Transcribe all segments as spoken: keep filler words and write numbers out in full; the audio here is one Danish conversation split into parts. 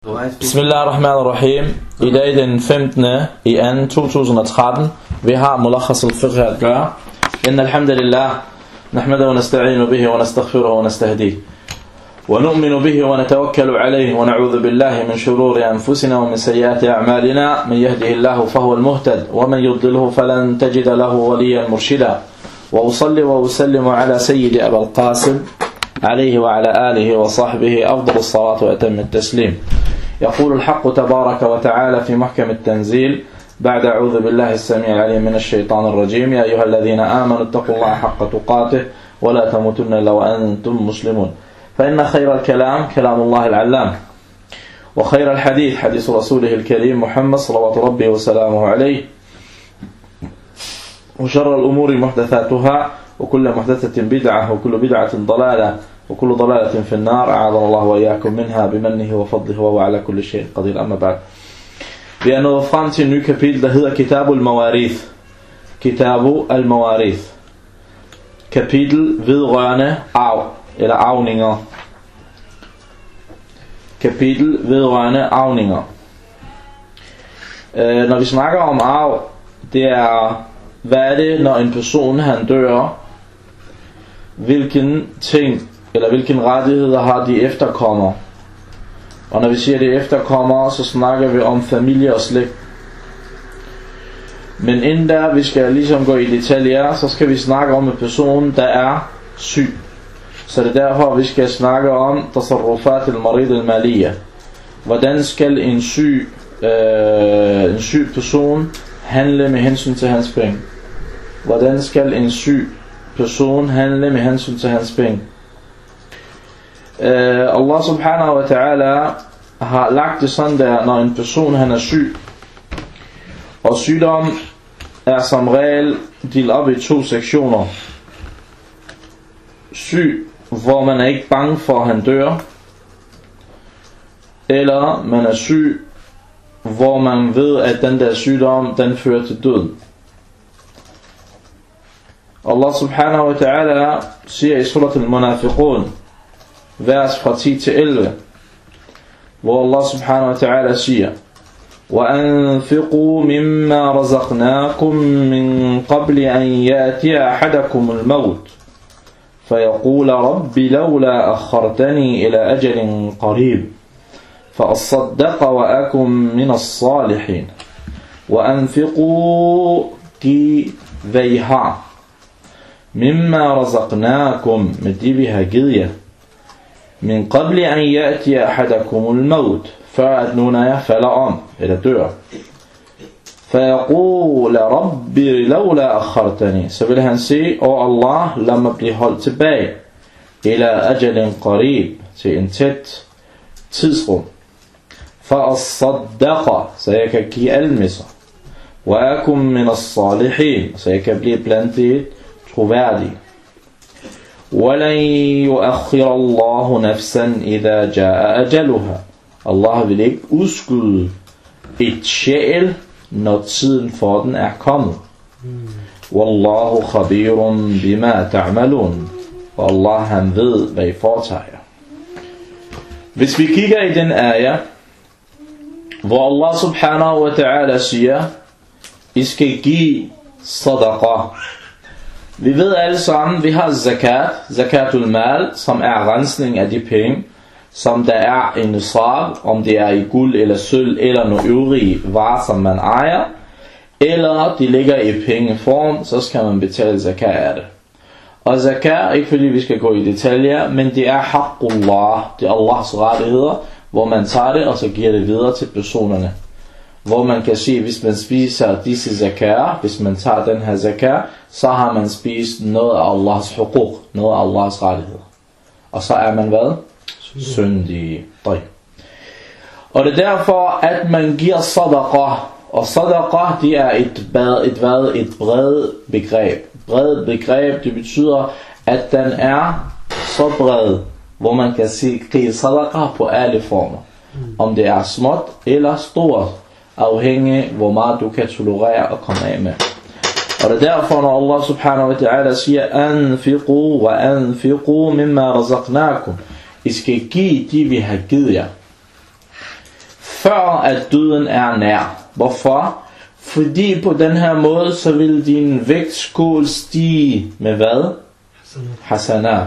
Bismillahirrahmanirrahim. I dag den femtende i anden to tusind og tretten. Vi har Mulakhas al-Fiqh at gøre. Inna alhamdulillah nahmadu wa nasta'inu bihi wa nastaghfiruhu wa nastahdihi wa nu'minu bihi wa natawakkalu alayhi wa na'udhu billahi min shururi anfusina wa min sayyiati a'malina. Man yahdihillahu fahuwa al-muhtad wa man yudlilhu falan tajida lahu waliyan murshida. Wa usalli wa usallimu ala sayyidi Abul Qasim عليه وعلى آله وصحبه أفضل الصلاة وأتم التسليم. يقول الحق تبارك وتعالى في محكم التنزيل بعد أعوذ بالله السميع العليم من الشيطان الرجيم يا أيها الذين آمنوا اتقوا الله حق تقاته ولا تموتن إلا وأنتم مسلمون فإن خير الكلام كلام الله العلام وخير الحديث حديث رسوله الكريم محمد صلوات ربه وسلامه عليه وشر الأمور محدثاتها وكل محدثة بدعة وكل بدعة ضلالة وكل ضلالة في النار أعاذنا الله وإياكم منها بمنه وفضله وهو على كل شيء قدير. أما بعد. Vi er nået frem til en ny kapitel, der hedder Kitab al-Mawarith. Kitab al-Mawarith. Kapitel vedrørende arv eller arvninger. Kapitel vedrørende arvninger. Øh, når vi snakker om arv, det er hvad er det, når en person han dør, hvilken ting eller hvilken rettigheder har de efterkommere. Og når vi siger det efterkommere, så snakker vi om familie og slægt. Men inden der vi skal ligesom gå i detaljer, så skal vi snakke om en person der er syg. Så det er derfor vi skal snakke om tasarrufat al-marid al-maliyya. Hvordan skal en syg øh, en syg person handle med hensyn til hans penge? Hvordan skal en syg person handle med hensyn til hans penge? Uh, Allah subhanahu wa ta'ala har lagt det sådan der, når en person han er syg. Og sygdom er som regel delt op i to sektioner. Syg, hvor man er ikke bange for at han dør. Eller man er syg, hvor man ved at den der sygdom den fører til døden. Allah subhanahu wa ta'ala siger i surat al-Munafiqun vers fra ti til elleve, hvor Allah subhanahu wa ta'ala siger وَأَنْفِقُوا مِمَّا رَزَقْنَاكُمْ مِنْ قَبْلِ أَنْ يَأْتِيَ أَحَدَكُمُ الْمَوْتِ فَيَقُولَ رَبِّ لَوْلَا أَخَّرْتَنِي إِلَى أَجَلٍ قَرِيبٍ فَأَصَّدَّقَ وَأَكُنْ مِنَ الصَّالِحِينَ وَأَنْفِقُوا giv hvad I har mimma razaqnakum med det vi har givet jer min qabli an ya'ti ahadakumul maut før at nogen af jer falder om eller dør fayaqul rabbi lawla akhartani, så vil han sige åh Allah lad mig blive holdt tilbage ila ajalin qarib, til en tæt tidsrum fa asaddaqa, så jeg kan give almisser wa akum min as-salihin, så jeg kan blive blandt de troværdige. وَلَنْ يُؤَخِّرَ اللَّهُ نَفْسًا إِذَا جَاءَ أَجَلُهَا. Allah vil ikke udskyde et sjæl, når tiden for den er kommet. وَاللَّهُ خَبِيرٌ بِمَا تَعْمَلُونَ. Og Allah han ved, hvad I foretager. Hvis vi kigger i den ayah, hvor Allah subhanahu wa ta'ala siger, I skal give sadaqa. Vi ved alle sammen, vi har zakat, zakatul mal, som er rensning af de penge, som der er en nisab, om det er i guld eller sølv eller nogle øvrige varer, som man ejer, eller de ligger i pengeform, så skal man betale zakat af det. Og zakat, ikke fordi vi skal gå i detaljer, men det er haqqullah, det er Allahs rettigheder, hvor man tager det, og så giver det videre til personerne. Hvor man kan sige, hvis man spiser disse zakar, hvis man tager den her zakar, så har man spist noget af Allahs huquq, noget af Allahs rettigheder. Og så er man hvad? Syndig. Og det er derfor, at man giver sadaqa. Og sadaqa, det er et, et, hvad, et bredt begreb. Bredt begreb, det betyder, at den er så bred, hvor man kan sige, give sadaqa på alle former. Om det er småt eller stort, afhængig hvor meget du kan tolerere og komme af med. Og det er derfor, når Allah subhanahu wa ta'ala siger anfiqu wa anfiqu mimma razaqnakum, I skal give de vi har givet jer. før at døden er nær. Hvorfor? Fordi på den her måde, så vil din vægtskål stige med hvad? Hasanat.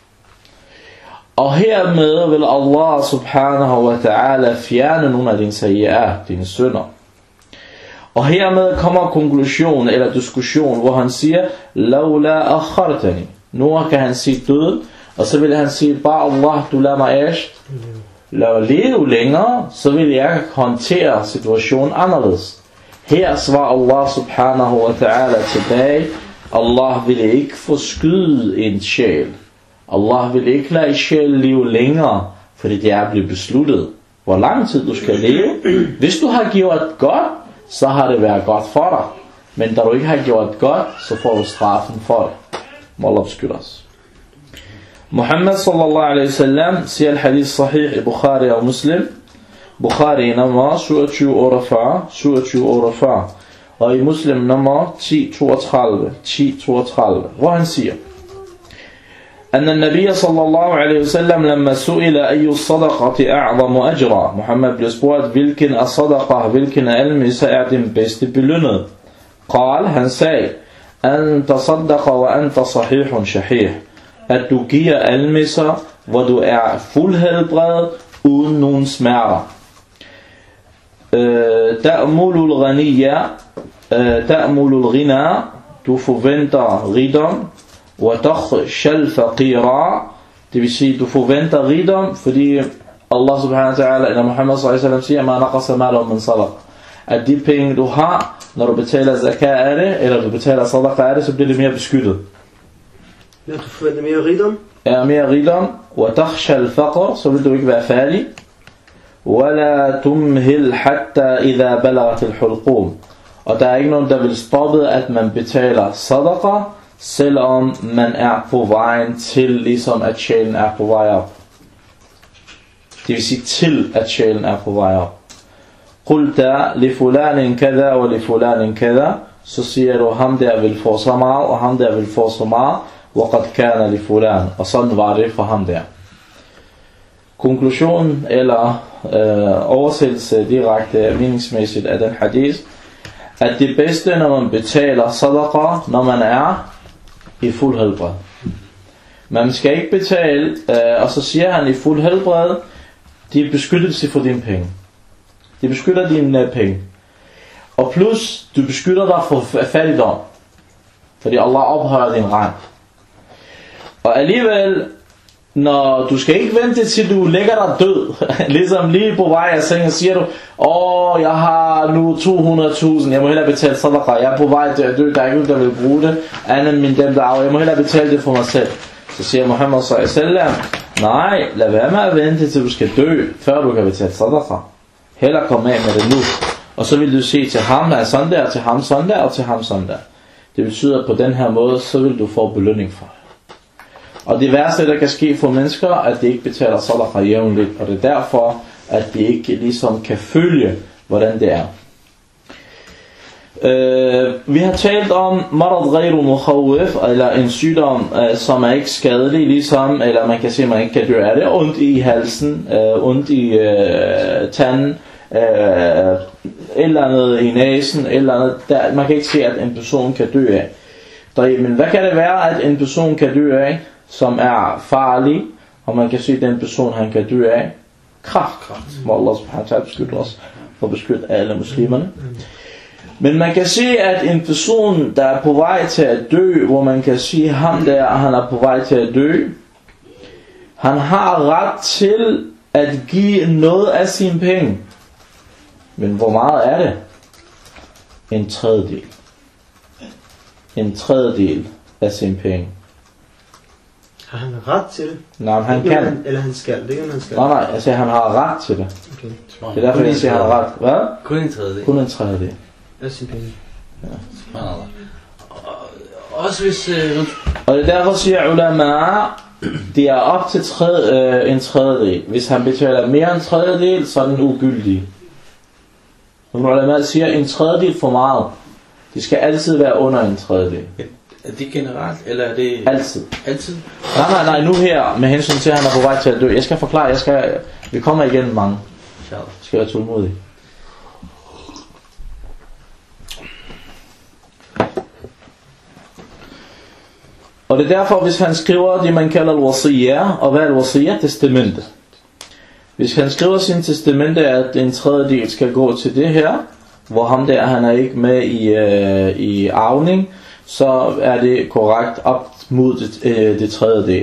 Og hermed vil Allah subhanahu wa ta'ala fjerne nogle af dine sayyi'at, dine synder. Og hermed kommer konklusion eller diskussion, hvor han siger, Laula akhartani. Nu kan han sige død, og så vil han sige, bare Allah, du lader mig æst. Lad leve længere, så vil jeg håndtere situationen anderledes. Her svarer Allah subhanahu wa ta'ala tilbage, Allah vil ikke forskyde en sjæl. Allah vil ikke lade sjæl leve længere, fordi det er blevet besluttet, hvor lang tid du skal leve. Hvis du har gjort godt, så har det været godt for dig. Men da du ikke har gjort godt, så får du straffen for det. Må Allah beskytte os. Muhammad sallallahu alaihi wasallam siger al-hadith sahih i Bukhari og Muslim. Bukhari nummer syvogtyve otteogfyrre, syvogtyve otteogfyrre. Og i Muslim nummer ti toogtredive, ti toogtredive. Hvor han siger, أن النبي صلى الله عليه وسلم لما سئل أي الصدقة أعظم أجرا. Muhammad blev spurgt, hvilken af sadaqa, hvilken af almisse er den bedste belønnet. قال, han sagde, أن تصدق وأنت صحيح شحيح. At du giver almisser, hvor du er fuldhelbredet, uden nogen smerter. تأمل الغنية, تأمل الغنى, du forventer rigdom. وتخشى الفقير, det vil sige du forventer rigdom, fordi Allah subhanahu wa ta'ala eller Muhammad sallallahu alaihi wasallam siger, ma naqasa malu min sadaq, at de penge du har, når du betaler zakat af det, eller du betaler sadaqa af det, så bliver det mere beskyttet. Ja, du forventer mere rigdom? Ja, mere rigdom. وتخشى الفقر, så vil du ikke være fattig. ولا تمهل حتى إذا بلغت الحلقوم, og der er ikke nogen der vil stoppe at man betaler sadaqa, selvom man er på vejen til, ligesom at sjælen er på vej op. Det vil sige til, at sjælen er på vej op. Qulta li fulanin kada wa li fulanin kada, så siger du, ham der vil få så meget, og ham der vil få så meget, wa qad kana li fulan, og sådan var det for ham der. Konklusion eller øh, oversættelse direkte meningsmæssigt af den hadith, at det bedste, når man betaler sadaqa, når man er i fuld helbred. Man skal ikke betale, øh, og så siger han i fuld helbred, de er beskyttelse for dine penge. De beskytter dine uh, penge. Og plus, du beskytter dig for fattigdom. Fordi Allah ophøjer din rang. Og alligevel, når du skal ikke vente til du lægger dig død, ligesom lige på vej af sengen, siger du, åh, jeg har nu to hundrede tusind, jeg må hellere betale sadaqa, jeg er på vej til at dø, der er ikke nogen, der vil bruge det, andet end min dem, der af, jeg må hellere betale det for mig selv. Så siger Muhammad sallallahu alaihi wasallam, nej, lad være med at vente til du skal dø, før du kan betale sadaqa. Hellere komme af med det nu. Og så vil du se til ham, der er sådan der, til ham sådan der, og til ham sådan der. Det betyder, at på den her måde, så vil du få belønning for det. Og det værste, der kan ske for mennesker, at de ikke betaler sadaqa jævnligt. Og det er derfor, at de ikke ligesom kan følge, hvordan det er. Uh, vi har talt om marad ghayru mukhawif, eller en sygdom, uh, som er ikke skadelig, ligesom, eller man kan sige, at man ikke kan dø af det. Ondt i halsen, uh, ondt i uh, tanden, uh, et eller andet i næsen, et eller andet. Der, man kan ikke se, at en person kan dø af. Men hvad kan det være, at en person kan dø af, som er farlig, og man kan se, at den person, han kan dø af? Kraft. Må Allah subhanahu wa ta'ala beskytte os, for at beskytte alle muslimerne. Men man kan se, at en person, der er på vej til at dø, hvor man kan sige, at ham der, han er på vej til at dø, han har ret til at give noget af sine penge. Men hvor meget er det? En tredjedel. En tredjedel af sine penge. Har han ret til det? Nej, han kan. Han, eller han skal. Det kan han skal. Nej, nej, altså han har ret til det. Okay. Det er derfor, jeg siger, han har ret. Hvad? Kun en tredjedel. Kun en tredjedel. Af sine penge. Ja. Også hvis... Øh, og det er derfor, siger ulama, det er op til tredje, øh, en tredjedel. Hvis han betaler mere end en tredjedel, så er den ugyldig. Nogle ulama siger, en tredjedel for meget. Det skal altid være under en tredjedel. Er det generelt, eller er det... Altid. Altid? Nej, nej, nej, nu her, med hensyn til, at han er på vej til at dø. Jeg skal forklare, jeg skal... Vi kommer igen mange. Inshallah. Skal være tålmodig. Og det er derfor, hvis han skriver det, man kalder al-wasiyya, og hvad er al-wasiyya? Testamente. Hvis han skriver sin testamente, at en tredjedel skal gå til det her, hvor ham der, han er ikke med i, øh, i arvning, så er det korrekt op mod det, øh, det tredjedel.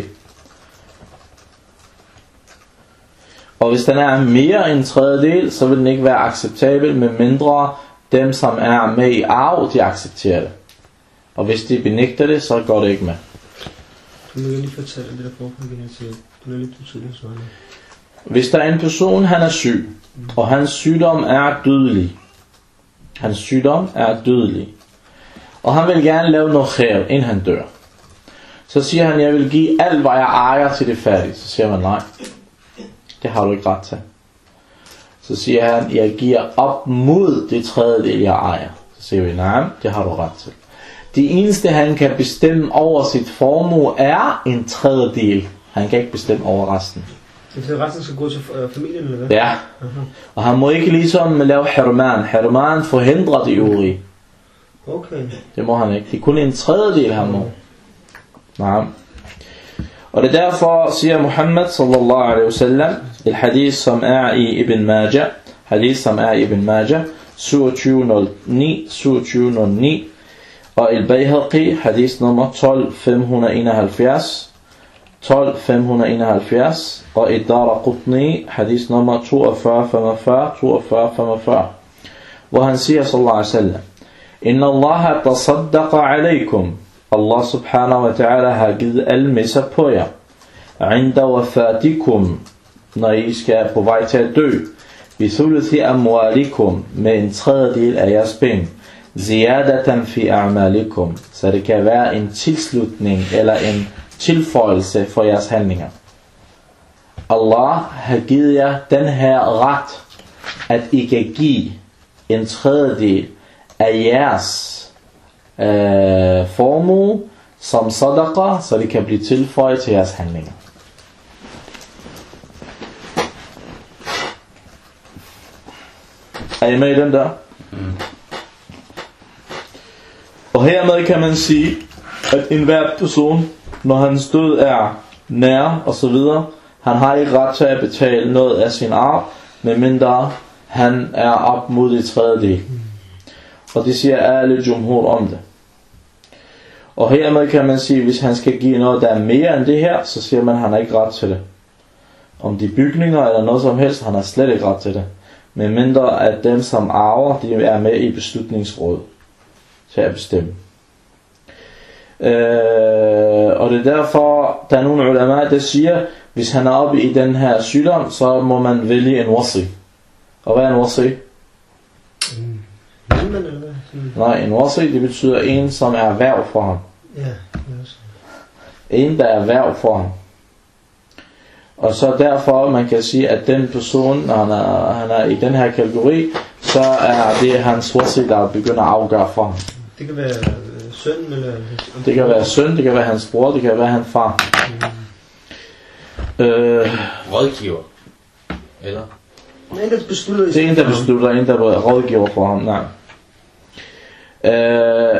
Og hvis den er mere end en tredjedel, så vil den ikke være acceptabel, med mindre dem, som er med i arv, de accepterer det. Og hvis de benægter det, så går det ikke med. Du må lige fortælle det der foregår igen til. Du er lidt utydeligt svarende. Hvis der er en person, han er syg, og hans sygdom er dødelig. Hans sygdom er dødelig. Og han vil gerne lave noget khair, inden han dør. Så siger han, jeg vil give alt, hvad jeg ejer til det fattige. Så siger man, nej, det har du ikke ret til. Så siger han, jeg giver op mod det tredjedel, jeg ejer. Så siger vi, nej, det har du ret til. Det eneste, han kan bestemme over sit formue, er en tredjedel. Han kan ikke bestemme over resten. Så resten skal gå til øh, familien, eller hvad? Ja. Aha. Og han må ikke ligesom lave herman. Herman forhindrer det øvrige. Okay. Det må han ikke. Det er kun en tredjedel, han må. Nej. Og det er derfor, siger Muhammad sallallahu alaihi wasallam, et hadith, som er i Ibn Majah, hadith, som er i Ibn Majah, syvogtyve nul ni, syvogtyve nul ni, og al-Bayhaqi, hadith nummer tolv fem hundrede enoghalvfjerds, tolv fem hundrede enoghalvfjerds, og ad-Daraqutni, hadith nummer toogfyrre femogfyrre, toogfyrre femogfyrre, hvor han siger sallallahu alaihi wasallam, Inna Allah tasaddaqa alaikum, Allah subhanahu wa ta'ala har givet almisser på jer, inda wafatikum, når I skal på vej til at dø, bi thuluthi amwalikum, med en tredjedel af jeres penge, ziyadatan fi a'malikum, så det kan være en tilslutning eller en tilføjelse for jeres handlinger. Allah har givet jer den her ret, at I kan give en tredjedel af jeres øh, formue som sadaqa, så det kan blive tilføjet til jeres handlinger. Er I med i den der? Mm. Og hermed kan man sige, at enhver person, når hans død er nær og så videre, han har ikke ret til at betale noget af sin arv, medmindre han er op mod det tredjedel. Og det siger alle jumhur om det. Og hermed kan man sige, hvis han skal give noget, der er mere end det her, så siger man, at han har ikke ret til det. Om de bygninger eller noget som helst, han har slet ikke ret til det. Men mindre at dem, som arver, de er med i beslutningsrådet til at bestemme. Øh, og det er derfor, der er nogle ulama, der siger, hvis han er oppe i den her sygdom, så må man vælge en wasi. Og hvad er en wasi? Mm. Jamen, eller hvad? Mm. Nej, en wasi, det betyder en, som er værv for ham. Ja, det er også. En, der er værv for ham. Og så derfor, man kan sige, at den person, når han er, han er i den her kategori, så er det hans wasi, der begynder at afgøre for ham. Det kan være øh, søn, eller... Det kan være søn, det kan være hans bror, det kan være hans far. Mm. Øh, Rådgiver. Eller? En, der beslutter... det er en, der beslutter, en, der rådgiver for ham. Nej. Øh,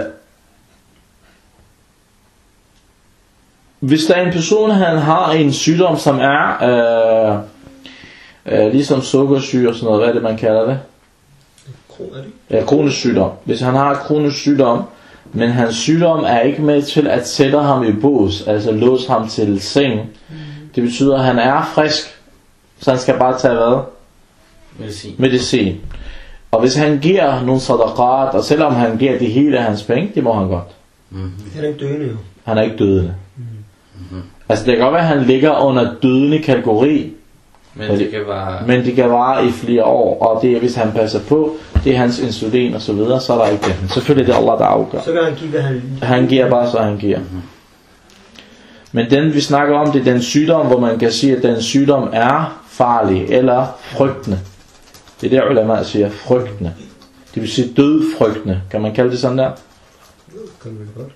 hvis der er en person, han har en sygdom, som er øh, øh, ligesom sukkersyge og sådan noget, hvad er det, man kalder det? Ja, kronisk sygdom. Hvis han har kronisk sygdom, men hans sygdom er ikke med til at sætte ham i bås, altså låse ham til seng, mm. det betyder, at han er frisk, så han skal bare tage hvad? Medicin. Medicin. Og hvis han giver nogle sadaqat, og selvom han giver det hele af hans penge, det må han godt. Mm-hmm. Han er ikke døende jo. Han er ikke dødende. Mm-hmm. Altså det kan godt være, at han ligger under dødende kategori, Men det, det kan være... men det kan vare i flere år, og det er, hvis han passer på, det er hans insulin og så videre, så er der ikke det. Men selvfølgelig det er Allah, der afgør. Så kan han give, hvad han... Han giver bare, så han giver. Mm-hmm. Men den vi snakker om, det er den sygdom, hvor man kan sige, at den sygdom er farlig, eller frygtende. Det er det, ulama siger, frygtende. Det vil sige dødfrygtende. Kan man kalde det sådan der? Kan man godt.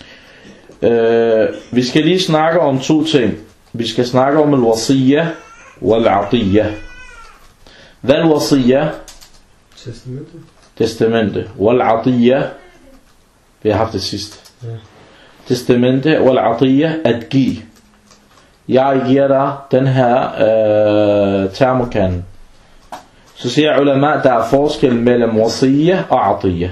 Øh, vi skal lige snakke om to ting. Vi skal snakke om al-wasiyya, والعطية. Hvad er wasiya? Testamente. Testamente. والعطية. Vi har haft det sidst. Ja. Testamente. والعطية. At give. Jeg giver dig den her øh, termokande. Så siger ulama, der er forskel mellem wasiya og atiyya.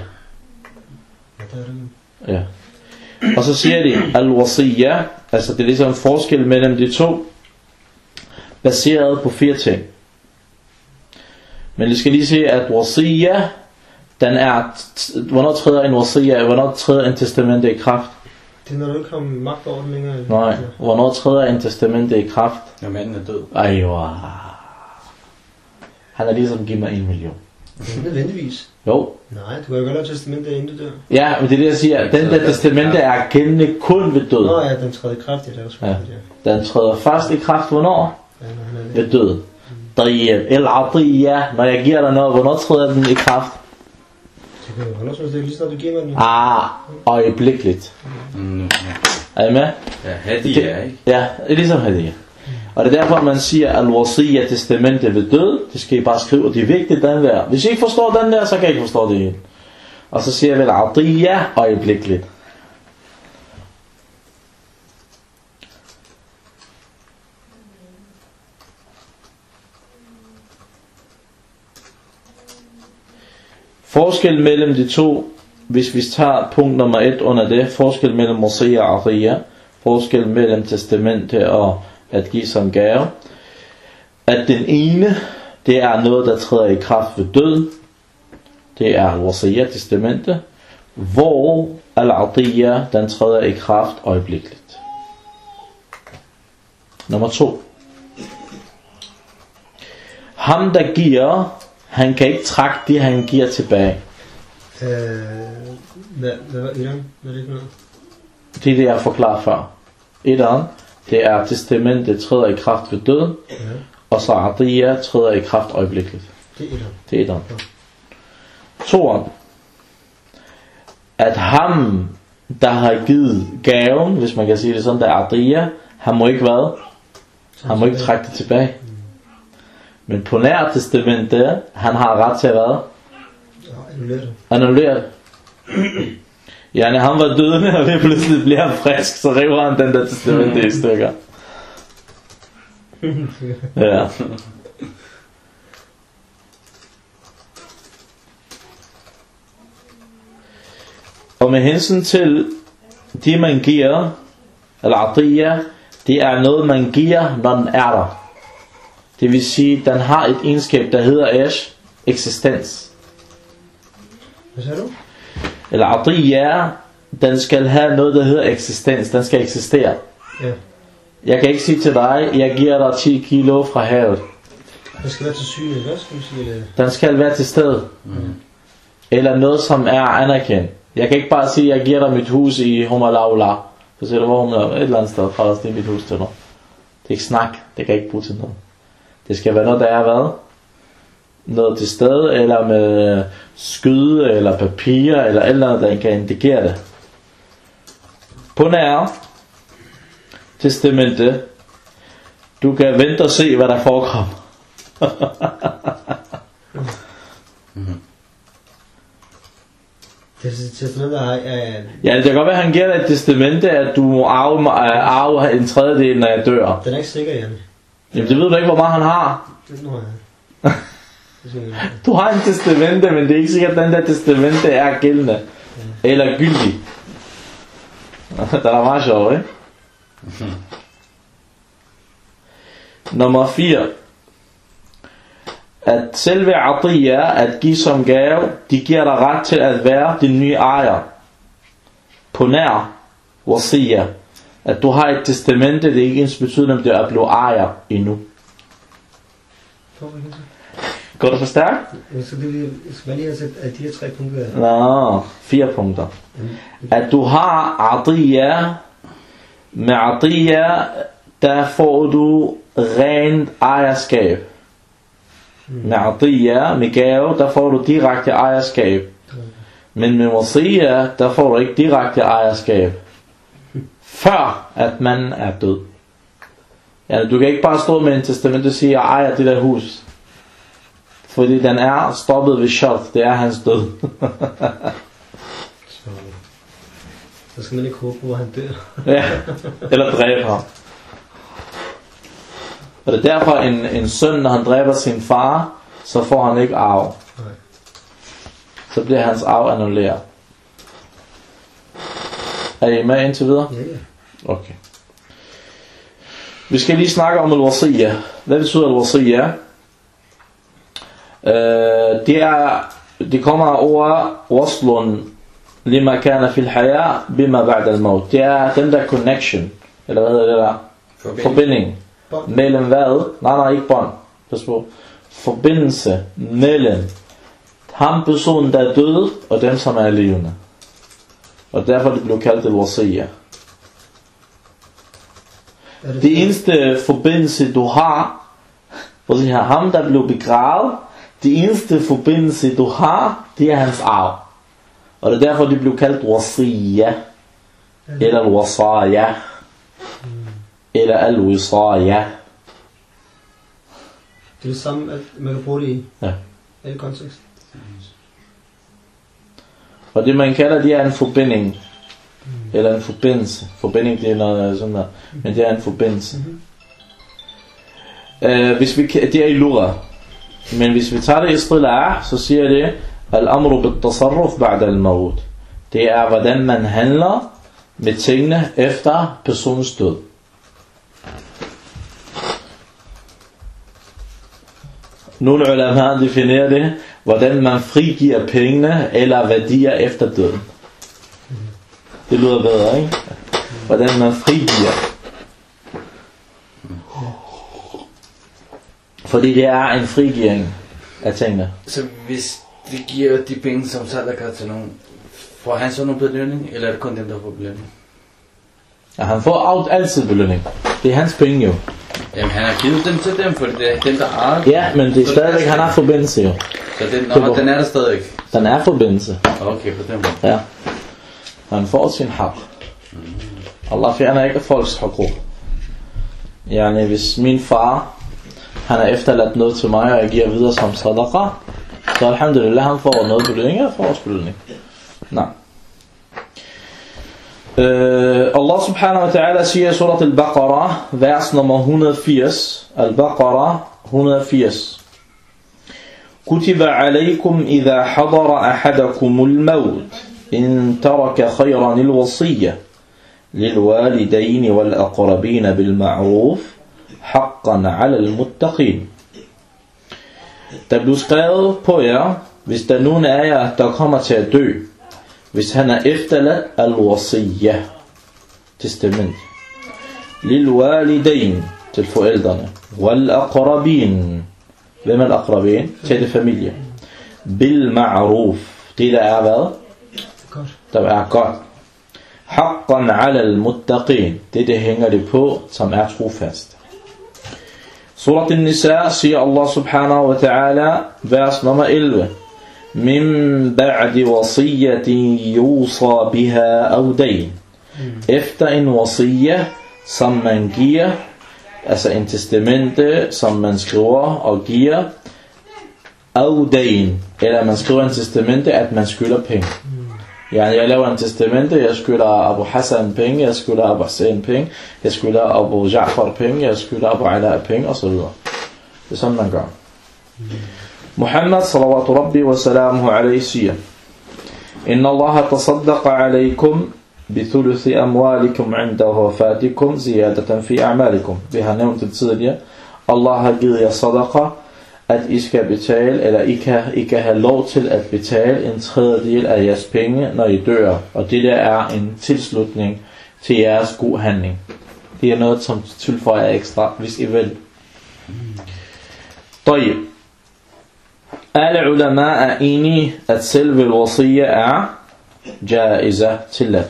Ja. Og så siger de, al-wasiya, altså det er ligesom forskel mellem de to, baseret på fire ting. Men vi skal lige se, at wasiya, den er, hvornår træder en wasiya, hvornår træder en testamente i kraft? Det er når du ikke har magt over den længere. Nej, hvornår træder en testamente i kraft? Når manden er død. Ejwa. Han er ligesom, giv mig en million. Ikke nødvendigvis. Jo. Nej, du kan jo godt lave testamentet inden du dør. Ja, men det er det jeg siger. Den der testamente er gældende kun ved død. Nå ja, den træder i kraft, ja, det er også Ja. ja. Den træder først i kraft, hvornår? Ja, når han er Ved død. Tayyib. El-atiyya. Når jeg giver dig noget, hvornår træder den i kraft? Det kan jo holde os, det er lige snart du giver mig den. Ah, øjeblikkeligt. Mm, Er I med? ja, hadiya, ikke? Ja, det er ligesom hadiya. Og det er derfor, man siger, at al-wasiyya testamente ved død, det skal I bare skrive, og det er vigtigt, den der. Hvis I ikke forstår den der, så kan I ikke forstå det igen. Og så siger vi al-atiyya øjeblikkeligt. Forskel mellem de to, hvis vi tager punkt nummer et under det, forskel mellem wasiyya og atiyya, forskel mellem testamente og at give som gave, at den ene, det er noget, der træder i kraft ved død, det er al-wasiyya, testamente, hvor al-atiyya, den træder i kraft øjeblikkeligt. Nummer to. Ham, der giver, han kan ikke trække det, han giver tilbage. Øh, hvad, hvad var Iran? Hvad er det for noget? Det er det, jeg forklarer før. Etteren, det er testamentet træder i kraft ved død, Ja, og så atiyya træder i kraft øjeblikkeligt. det er Iran. Det er etteren. Toeren, at ham, der har givet gaven, hvis man kan sige det sådan, der er atiyya, han må ikke hvad? Han må ikke trække det tilbage. Men på nær testamentet, han har ret til at hvad? Ja, annulere det. Annullere det. Ja, når han var dødende, og lige pludselig bliver han frisk, så river han den der testamente i stykker. Ja. Og med hensyn til det man giver, eller atiyya, det er noget man giver, når den er der. Det vil sige, den har et egenskab, der hedder esh, eksistens. Hvad sagde du? Eller atiyya, den skal have noget, der hedder eksistens. Den skal eksistere. Ja. Jeg kan ikke sige til dig, jeg giver dig ti kilo fra havet. Det skal være til syne, hvad skal du sige? Eller? Den skal være til stede. Mm. Eller noget, som er anerkendt. Jeg kan ikke bare sige, jeg giver dig mit hus i Humalaula. Så siger du, hvor Humalaula? Et eller andet sted. Fra det er mit hus til dig. Det er ikke snak. Det kan ikke bruge til noget. Det skal være noget, der er hvad? Noget til stede, eller med skyde, eller papir, eller alt andet, der kan indikere det. På nær testamente, du kan vente og se, hvad der forekommer. Det testamentet har jeg... Ja, det kan godt være, at han giver dig et testamente, at du må arve, arve en tredjedel, når jeg dør. Den er ikke sikker, Jan. Jamen, det ved du ikke, hvor meget han har. Det nu har jeg. Det synes jeg. Du har en testamente, men det er ikke sikkert, at den der testamente er gældende. Eller gyldig. Det er meget sjovt, ikke? Nummer fire. At selve atiyya, at give som gave, de giver dig ret til at være din nye ejer. På nær wasiyya. At du har et testamente, det er ikke ens betydning, det er at blive ejer endnu. Går det for stærkt? Så det vil jeg skal bare lige have set, at de her tre punkter er... Nå, fire punkter. At du har atiyya, med atiyya, der får du rent ejerskab. Med atiyya, med gave, der får du direkte ejerskab. Men med wasiyya, der får du ikke direkte ejerskab. Før at man er død. Ja, du kan ikke bare stå med en testament og sige, jeg ejer det der hus. Fordi den er stoppet ved shot. Det er hans død. Så, så skal man ikke håbe på, at han dør. Ja, eller dræbe ham. Og det er derfor, en, en søn, når han dræber sin far, så får han ikke arv. Nej. Så bliver hans arv annulleret. Er I med indtil videre? Ja, ja. Okay. Vi skal lige snakke om al-wasiyya. Hvad betyder al-wasiyya? Uh, det er, det kommer af ordet waslun lima kana fil haya bima ba'da al-maut. Det er den der connection, eller hvad hedder det der? Forbinding. Forbinding. Bånd. Mellem hvad? Nej, nej, ikke bånd. Pas på. Forbindelse mellem ham personen der er død og dem som er levende. Og derfor det blev kaldt al-wasiyya. Er det, Det eneste forbindelse du har, hvor siger ham der blev begravet, det eneste forbindelse du har, det er hans arv. Og det er derfor det blev kaldt wasiyya, eller al-wasaya, eller al-wisaya. det er det samme, at man kan bruge det i Ja. alle kontekst. Og det man kalder det er en forbinding, eller en forbindelse. Forbinding det er noget sådan der, men det er en forbindelse. Uh, hvis vi, det er i lugha. Men hvis vi tager det i istilah, så siger det al-amru bit-tasarruf ba'da al-maut. Det er hvordan man handler med tingene efter personens død. Nogle ulama definerer det, hvordan man frigiver pengene eller værdier efter døden. Det lyder bedre, ikke? Hvordan man frigiver. Fordi det er en frigiring af tingene. Så hvis vi giver de penge som sadaka til nogen, får han så nogen belønning, eller er det kun dem, der får belønning? Ja, han får altid belønning. Det er hans penge jo. Jamen han har givet dem til dem, for det er dem, der ejer. Ja, men det er stadigvæk, han har forbindelse jo. Så den, nå, den er der stadig. Den er forbindelse. Okay, på den måde. Ja. Han får sin haq. Allah fjerner ikke folks haqq. Yani hvis min far, han har efterladt noget til mig, og jeg giver videre som sadaqa, så alhamdulillah, han får noget belønning, jeg får også belønning. Nej. Uh, Allah subhanahu wa ta'ala siger i surat al-Baqarah, vers nummer et hundrede og firs. Al-Baqarah et hundrede og firs. كتب عليكم إذا حضر أحدكم الموت إن ترك خيرا الوصية للوالدين والأقربين بالمعروف حقا على المتقين. Der blev skrevet på jer, hvis der er nogen af jer, der kommer til at dø, hvis han er efterladt al-wasiyya, testament, lil-walidain, til forældrene, wal-aqrabin, hvem er al-aqrabin? Til det familie, bil-ma'ruf, det der er hvad? Godt. Der er godt. Haqqan ala al-muttaqin, det det hænger det på, som er trofast. Surat al-Nisa siger Allah subhanahu wa ta'ala, vers nummer elleve. Min ba'di wasiyatin yusa biha aw dayn. Efter en wasiyya, som man giver, altså en testamente, som man skriver og giver, aw dayn, eller man skriver en testamente, at man skylder penge. Yani jeg laver en testamente, jeg skylder Abu Hassan penge, jeg skylder Abu Hussein penge, jeg skylder Abu Ja'far penge, jeg skylder Abu Ala penge, og så videre. Det er sådan man gør. Muhammad salawatu rabbi wa salamuhu alayhi siger, Inna Allah tasaddaqa alaykum bithuluthi amwalikum inda wafatikum ziyadatan fi a'malikum. Vi har nævnt det tidligere. Allah har givet jer sadaqa, at I skal betale, eller I kan, I kan have lov til at betale en tredjedel af jeres penge, når I dør. Og det der er en tilslutning til jeres god handling. Det er noget, som tilføjer ekstra, hvis I vil. طيب. Alle ulama er enige, at selve al-wasiyya er jaiza tilladt.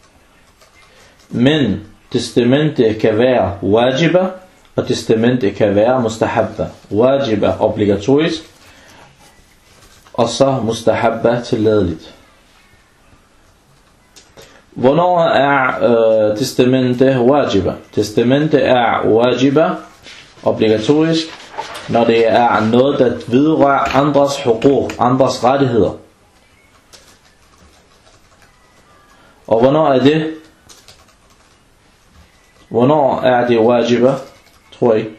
Men testamentet kan være wajiba, og testamentet kan være mustahabba. Wajiba obligatorisk, og så mustahabba tilladeligt. Hvornår er øh, testamente wajiba? Testamente er wajiba, obligatorisk, når det er noget, der vedrører andres huquq, andres rettigheder. Og hvornår er det? Hvornår er det wajiba? Tror I?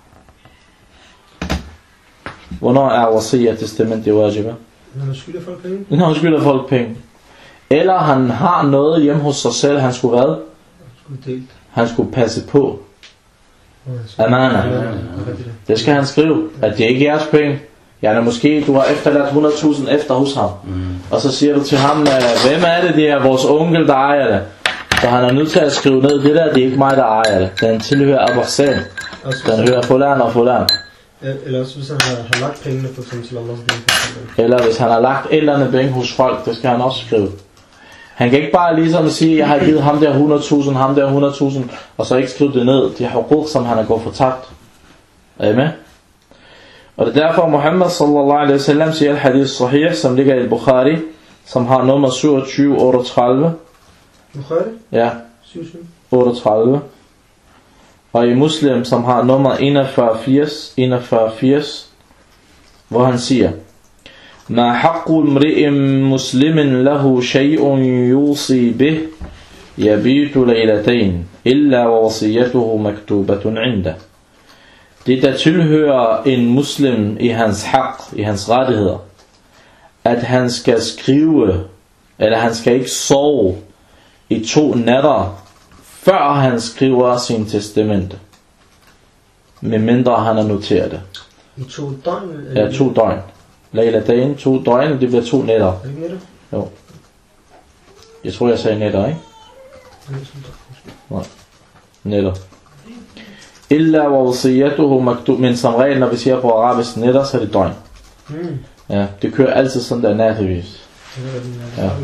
Hvornår er wasiya testamente wajiba? Når man skylder folk penge. Når han skylder folk penge. Eller han har noget hjemme hos sig selv, han skulle hvad? Skulle delt. Han skulle passe på. Amana. Det skal han skrive, at det ikke er jeres penge. Ja, måske du har efterladt hundrede tusind efter hos ham. Mm. Og så siger du til ham, hvem er det, det er vores onkel, der ejer det. Så han er nødt til at skrive ned, det der, det er ikke mig, der ejer det. Den tilhører Abbassan. Den hører fulan og fulan. Eller også hvis han har, har lagt pengene for eksempel til Allahs penge. Eller hvis han har lagt et eller andet penge hos folk, det skal han også skrive. Han kan ikke bare ligesom sige, jeg har givet ham der hundrede tusind, ham der hundrede tusind, og så ikke skrive det ned. De har huquq, som han har gået fortabt. Er I med? Og det er derfor Muhammad sallallahu alaihi wasallam siger al-hadith sahih, som ligger i Bukhari, som har nummer syvogtyve otteogtredive. Bukhari? Ja, syvogtyve otteogtredive. Og i Muslim, som har nummer enogfyrre firs, hvor han siger, ما حق امرئ مسلم له شيء يوصي به يبيت ليلتين إلا ووصيته مكتوبة عنده. Det der tilhører en muslim i hans haq, i hans rettigheder, at han skal skrive, eller han skal ikke sove i to natter, før han skriver sin testamente, medmindre han har noteret det. I to døgn? Ja, to døgn. Laylatain, to døgn, det bliver to nætter. Er det ikke nætter? Jo. Jeg tror, jeg sagde nætter, ikke? Nej. Nætter. Illa wa wasiyatuhu maktub, men som regel, når vi siger på arabisk nætter, så er det døgn. Mm. Ja, det kører altid sådan der nattevis. Ja. Ja.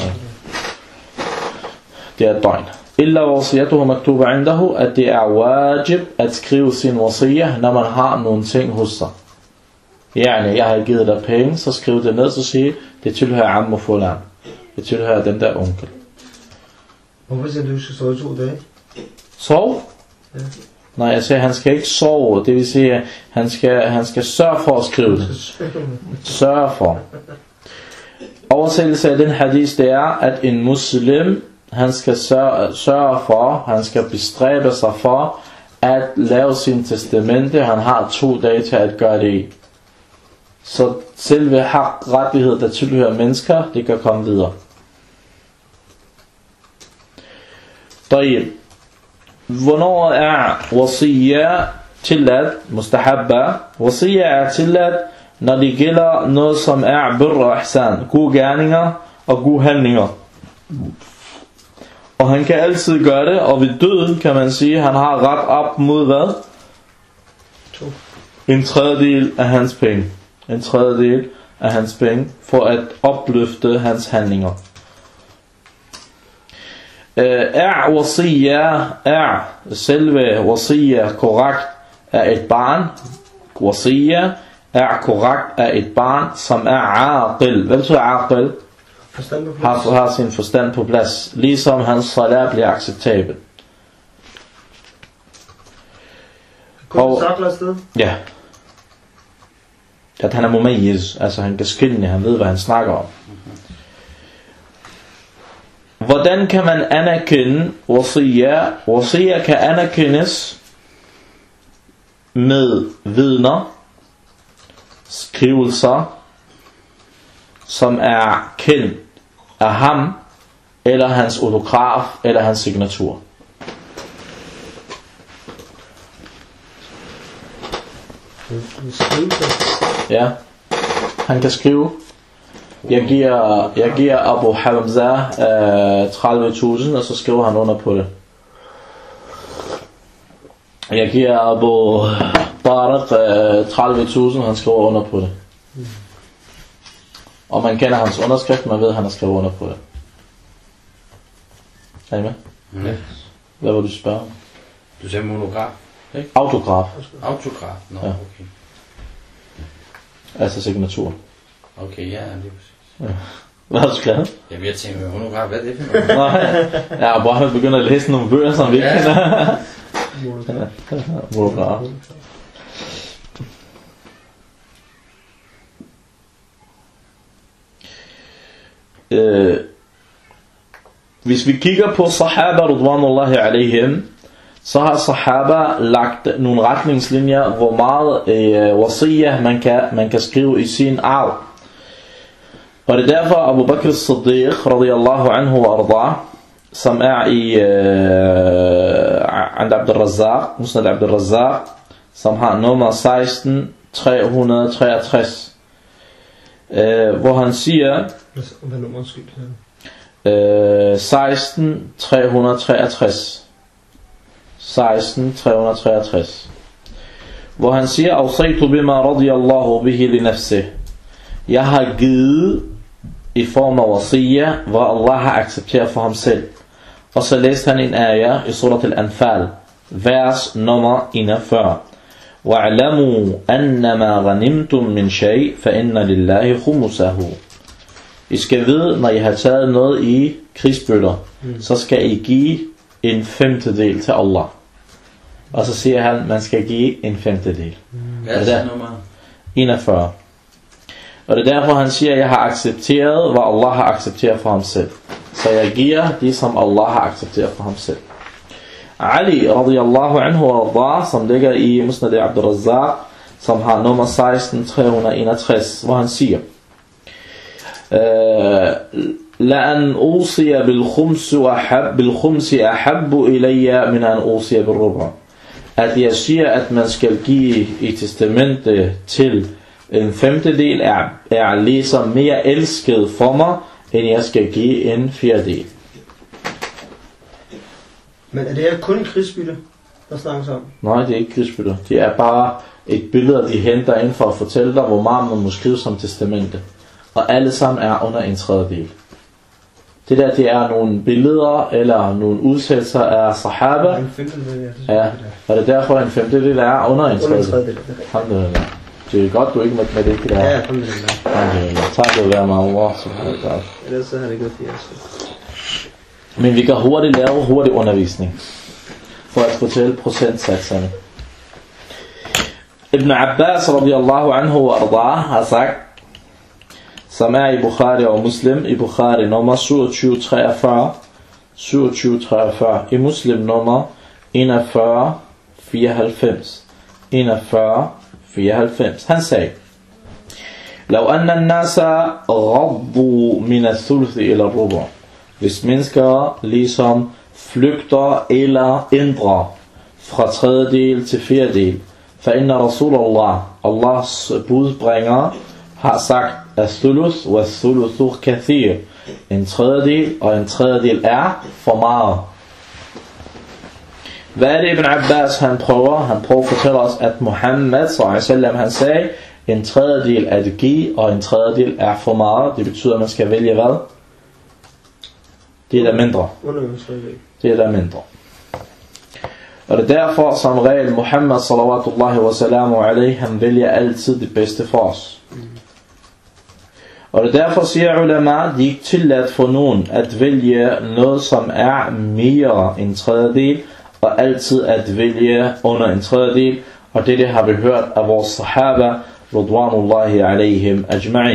Det er døgn. Illa wa wasiyatuhu maktub indahu, at det er wajib at skrive sin wasiyah, når man har nogle ting hos sig. Yani, jeg har givet dig penge, så skriv det ned, så sige, det tilhører Ammo Fulan. Det tilhører den der onkel. Hvorfor siger du, du skal sove i to dage? Sov? Ja. Nej, jeg siger, han skal ikke sove. Det vil sige, at han skal, han skal sørge for at skrive det. Sørge for. Oversættelse af den hadith, det er, at en muslim, han skal sørge, sørge for, han skal bestræbe sig for, at lave sin testamente. Han har to dage til at gøre det i. Så selve haq, rettighed, der tilhører mennesker, det kan komme videre. طيب. Hvornår er wasiya tilladt, mustahabba? Wasiya er tilladt, når det gælder noget, som er birr og ihsan, gode gerninger og gode handlinger. Og han kan altid gøre det, og ved døden kan man sige, at han har ret op mod hvad? To. En tredjedel af hans penge. En tredjedel af hans penge, for at opløfte hans handlinger. Er wasiya, er selve wasiya korrekt af et barn? Wasiya er korrekt af et barn, som er aqil. Hvad betyder aqil? Forstand på plads. Har, har sin forstand på plads. Ligesom hans salat bliver acceptabel. Kun sakler afsted? Ja. At han er mumayyiz, altså han kan skille, han ved hvad han snakker om. Hvordan kan man anerkende wasiya? Wasiya kan anerkendes med vidner, skrivelser, som er kendt af ham, eller hans autograf, eller hans signatur. Ja, han kan skrive. Jeg giver, jeg giver Abu Hamza øh, tredive tusind, og så skriver han under på det. Jeg giver Abu Barak øh, tredive tusind, og han skriver under på det. Og man kender hans underskrift, man ved, at han har skrevet under på det. Er I med? Ja. Hvad vil du spørge om? Du sagde monograf, ikke? Autograf. Autograf? Nå, Ja. okay. Altså signatur. Okay, ja, det er præcis. Ja. Hvad har du skrevet? Jamen, jeg tænker, monograf, hvad er det for noget? Nej, jeg har bare begyndt at læse nogle bøger, som vi ikke kender. Monograf. Øh, hvis vi kigger på sahaba radwanullahi alaihim, så har sahaba lagt nogle retningslinjer, hvor meget øh, wasiyah man kan, man kan skrive i sin arv. Og det er derfor Abu Bakr as-Siddiq radiyallahu anhu wa arda, som er i øh, Abd al-Razzaq, Musnad Abd al-Razzaq, som har nummer seksten tre hundrede og treogtres, øh, hvor han siger hvad nummer skyld øh, seksten tre hundrede og treogtres, seksten tre hundrede og treogtres, hvor han siger awsaytu bima radiyallahu bihi li nafsihi, jeg har givet i form af wasiyah, hvor Allah har accepteret for ham selv. Og så læste han en ayah i surat al-Anfal, vers nummer enogfyrre. وَاعْلَمُوا أَنَّمَا غَنِمْتُم مِّن شَيْءٍ فَإِنَّ لِلَّهِ خُمُسَهُ. I skal vide, når I har taget noget i krigsbytter, mm. så skal I give en femtedel til Allah. Og så siger han, man skal give en femtedel. Mm. Vers nummer enogfyrre. Og det er derfor han siger, at jeg har accepteret, hvad Allah har accepteret for ham selv. Så jeg giver de, som Allah har accepteret for ham selv. Ali radiyallahu anhu arda, som ligger i Musnad Abd al-Razzaq, som har nummer seksten tre hundrede og enogtres, hvor han siger, لأن أوصي بالخمس أحب بالخمس أحب إلي من أن أوصي بالربع. At jeg siger, at man skal give i testamente til en femtedel er, er ligesom mere elsket for mig, end jeg skal give en fjerdedel. Men er det her kun krigsbytte, der snakkes om? Nej, det er ikke krigsbytte. Det er bare et billede, de henter ind for at fortælle dig, hvor meget man må skrive som testamente. Og alle sammen er under en tredjedel. Det der, det er nogle billeder eller nogle udsættelser af sahaba. En femtedel, ja. Ja, og det er derfor en femtedel er under en tredjedel. tredjedel. Alhamdulillah. Det er godt, du ikke måtte med det ikke der. Ja, alhamdulillah. Alhamdulillah. Tak for at være med Allah. Ellers så har det gået fjerde. Men vi kan hurtigt lave hurtig undervisning for at fortælle procentsatserne. Ibn Abbas radiyallahu anhu wa arda har sagt, som er i Bukhari og Muslim, i Bukhari nummer syvogtyve treogfyrre, syvogtyve treogfyrre, i Muslim nummer enogfyrre fireoghalvfems, enogfyrre fireoghalvfems. Han sagde, لو أن الناس غضوا من الثلث إلى الربع. Hvis mennesker ligesom flygter eller ændrer fra tredjedel til fjerdedel, فإن رسول الله, Allahs budbringer, har sagt, الثلث والثلث كثير. En tredjedel og en tredjedel er for meget. Hvad er det Ibn Abbas han prøver? Han prøver at fortælle os, at Muhammad sallallahu alaihi wasallam han sagde, en tredjedel er det give, og en tredjedel er for meget. Det betyder, at man skal vælge hvad? Det er der mindre. Det er der mindre. Og det er derfor, som regel, Muhammad sallallahu alaihi han vælger altid det bedste for os. Og det er derfor, siger ulama, de er ikke tilladt for nogen at vælge noget, som er mere end en tredjedel, og altid at vælge under en tredjedel. Og det, det har vi hørt af vores sahaba, radwanullahi alaihim ajma'in.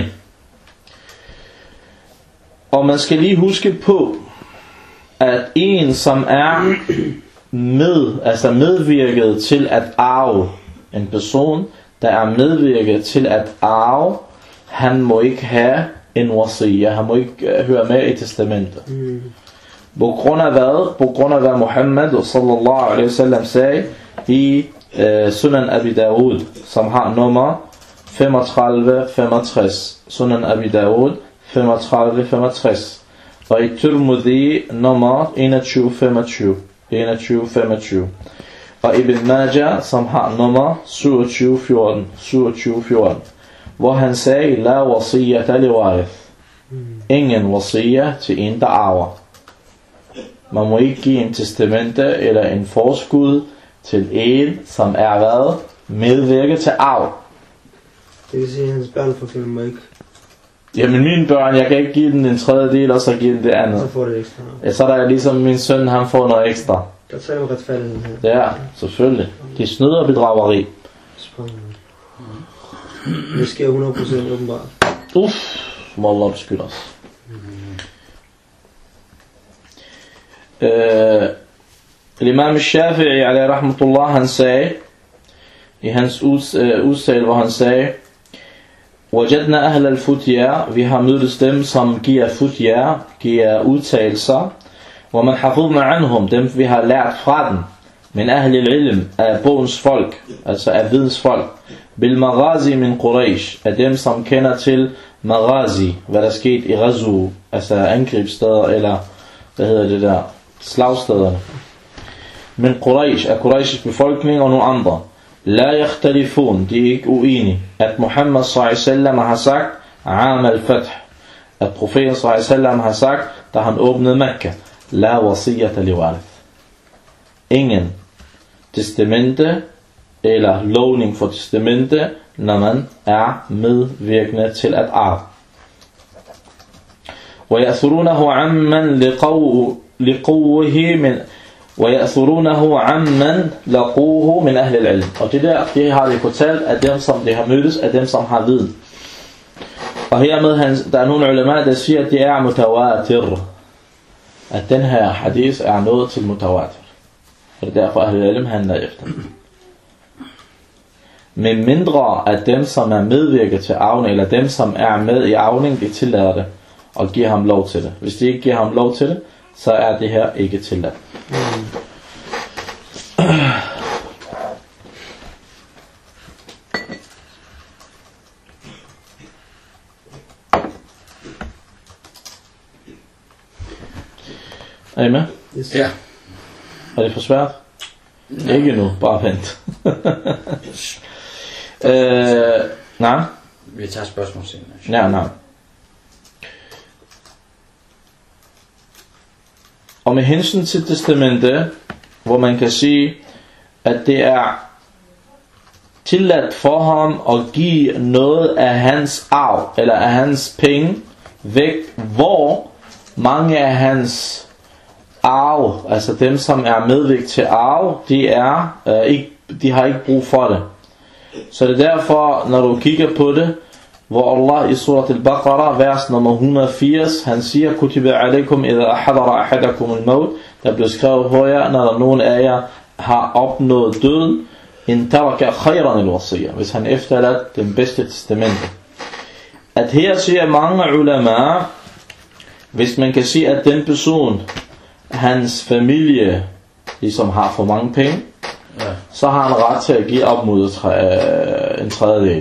Og man skal lige huske på, at en, som er med, altså medvirket til at arve, en person, der er medvirket til at arve, han må ikke have en wasiyah, han må ikke høre med i testamentet. Mm. På grund af hvad? På grund af hvad Muhammad sallallahu alaihi wasallam sagde i uh, Sunan Abi Dawud, som har nummer femogtredive femogtres. Sunan Abi Dawud femogtredive femogtres. Og i Tirmidhi nummer enogtyve femogtyve. enogtyve femogtyve. Og Ibn Majah, som har nummer syvogtyve fjorten. syvogtyve fjorten. Hvor han sagde, la wasiyata li warith. Ingen wasiyah til en, der arver. Man må ikke give en testamente eller en forskud til en, som er hvad? Medvirket til arv. Det vil sige, at hans børn for eksempel må ikke Jamen mine børn, jeg kan ikke give den en tredjedel, og så give den det andet. Så får det ekstra. Ja, så er der ligesom min søn, han får noget ekstra. Der tager jo retfærdigheden her. Ja, selvfølgelig. Det er snyd og bedrageri. Spændende. Det sker hundrede procent åbenbart. Uff, må Allah beskytte os. Uh, Imam Shafi'i alayhi rahmatullah, han sagde i hans udtale, hvor han sagde: Wajadna ahl al-futya, vi har mødtes dem, som giver futya, giver udtalelser, hvor man hafidna anhum, dem vi har lært fra dem, min ahl al-ilm, af bogens folk, altså af videns folk, bil maghazi min Quraysh, af dem som kender til maghazi, hvad der skete i Ghazu, altså angrebssteder, eller hvad hedder det der, slagstederne, min Quraysh, af Qurayshs befolkning og nogle andre. La yakhtalifun, de er ikke uenige, at Muhammad sallallahu alaihi wasallam har sagt Am al-Fath, at profeten sallallahu alaihi wasallam har sagt, da han åbnede Mekka, La wasiyata li warith, ingen testamente eller lovning for testamente, når man er medvirkende til at arve. Wa ya'thurunahu amman liqawwihi min وَيَأْثُرُونَهُ عَمَّنْ لَقُوهُ مِنْ أَهْلِ الْعِلْمِ. Og det der, det har de fortalt af dem, som de har mødtes, af dem, som har viden. Og hermed, der er nogle ulema, der siger, at det er mutawatir. At den her hadith er nået til mutawatir. Og det er derfor, at Ahl al-Ilm handler efter. Men mindre af dem, som er medvirket til arvning, eller dem, som er med i arvning, de tillader det, og giver ham lov til det. Hvis de ikke giver ham lov til det, så er det her ikke tilladt. Mm. Er I med? Yes. Ja. Er det for svært? Ja. Ikke nu, bare vent. øh, nej. Vi tager spørgsmål senere. Nej, nej. Og med hensyn til testamentet, hvor man kan sige, at det er tilladt for ham at give noget af hans arv, eller af hans penge, væk, hvor mange af hans arv, altså dem som er medvirket til arv, de, er, øh, ikke, de har ikke brug for det. Så det er derfor, når du kigger på det, hvor Allah i surat al-Baqarah, vers nummer et hundrede og firs, han siger, Kutiba alaikum idha ahadara ahadakum al-maut, der bliver skrevet på jer, når der nogen af jer har opnået døden, in taraka khayran al-wasiyya, hvis han efterladt den bedste testamente. At her siger mange ulema, hvis man kan sige, at den person, hans familie, ligesom har for mange penge, ja, så har han ret til at give op mod en tredjedel.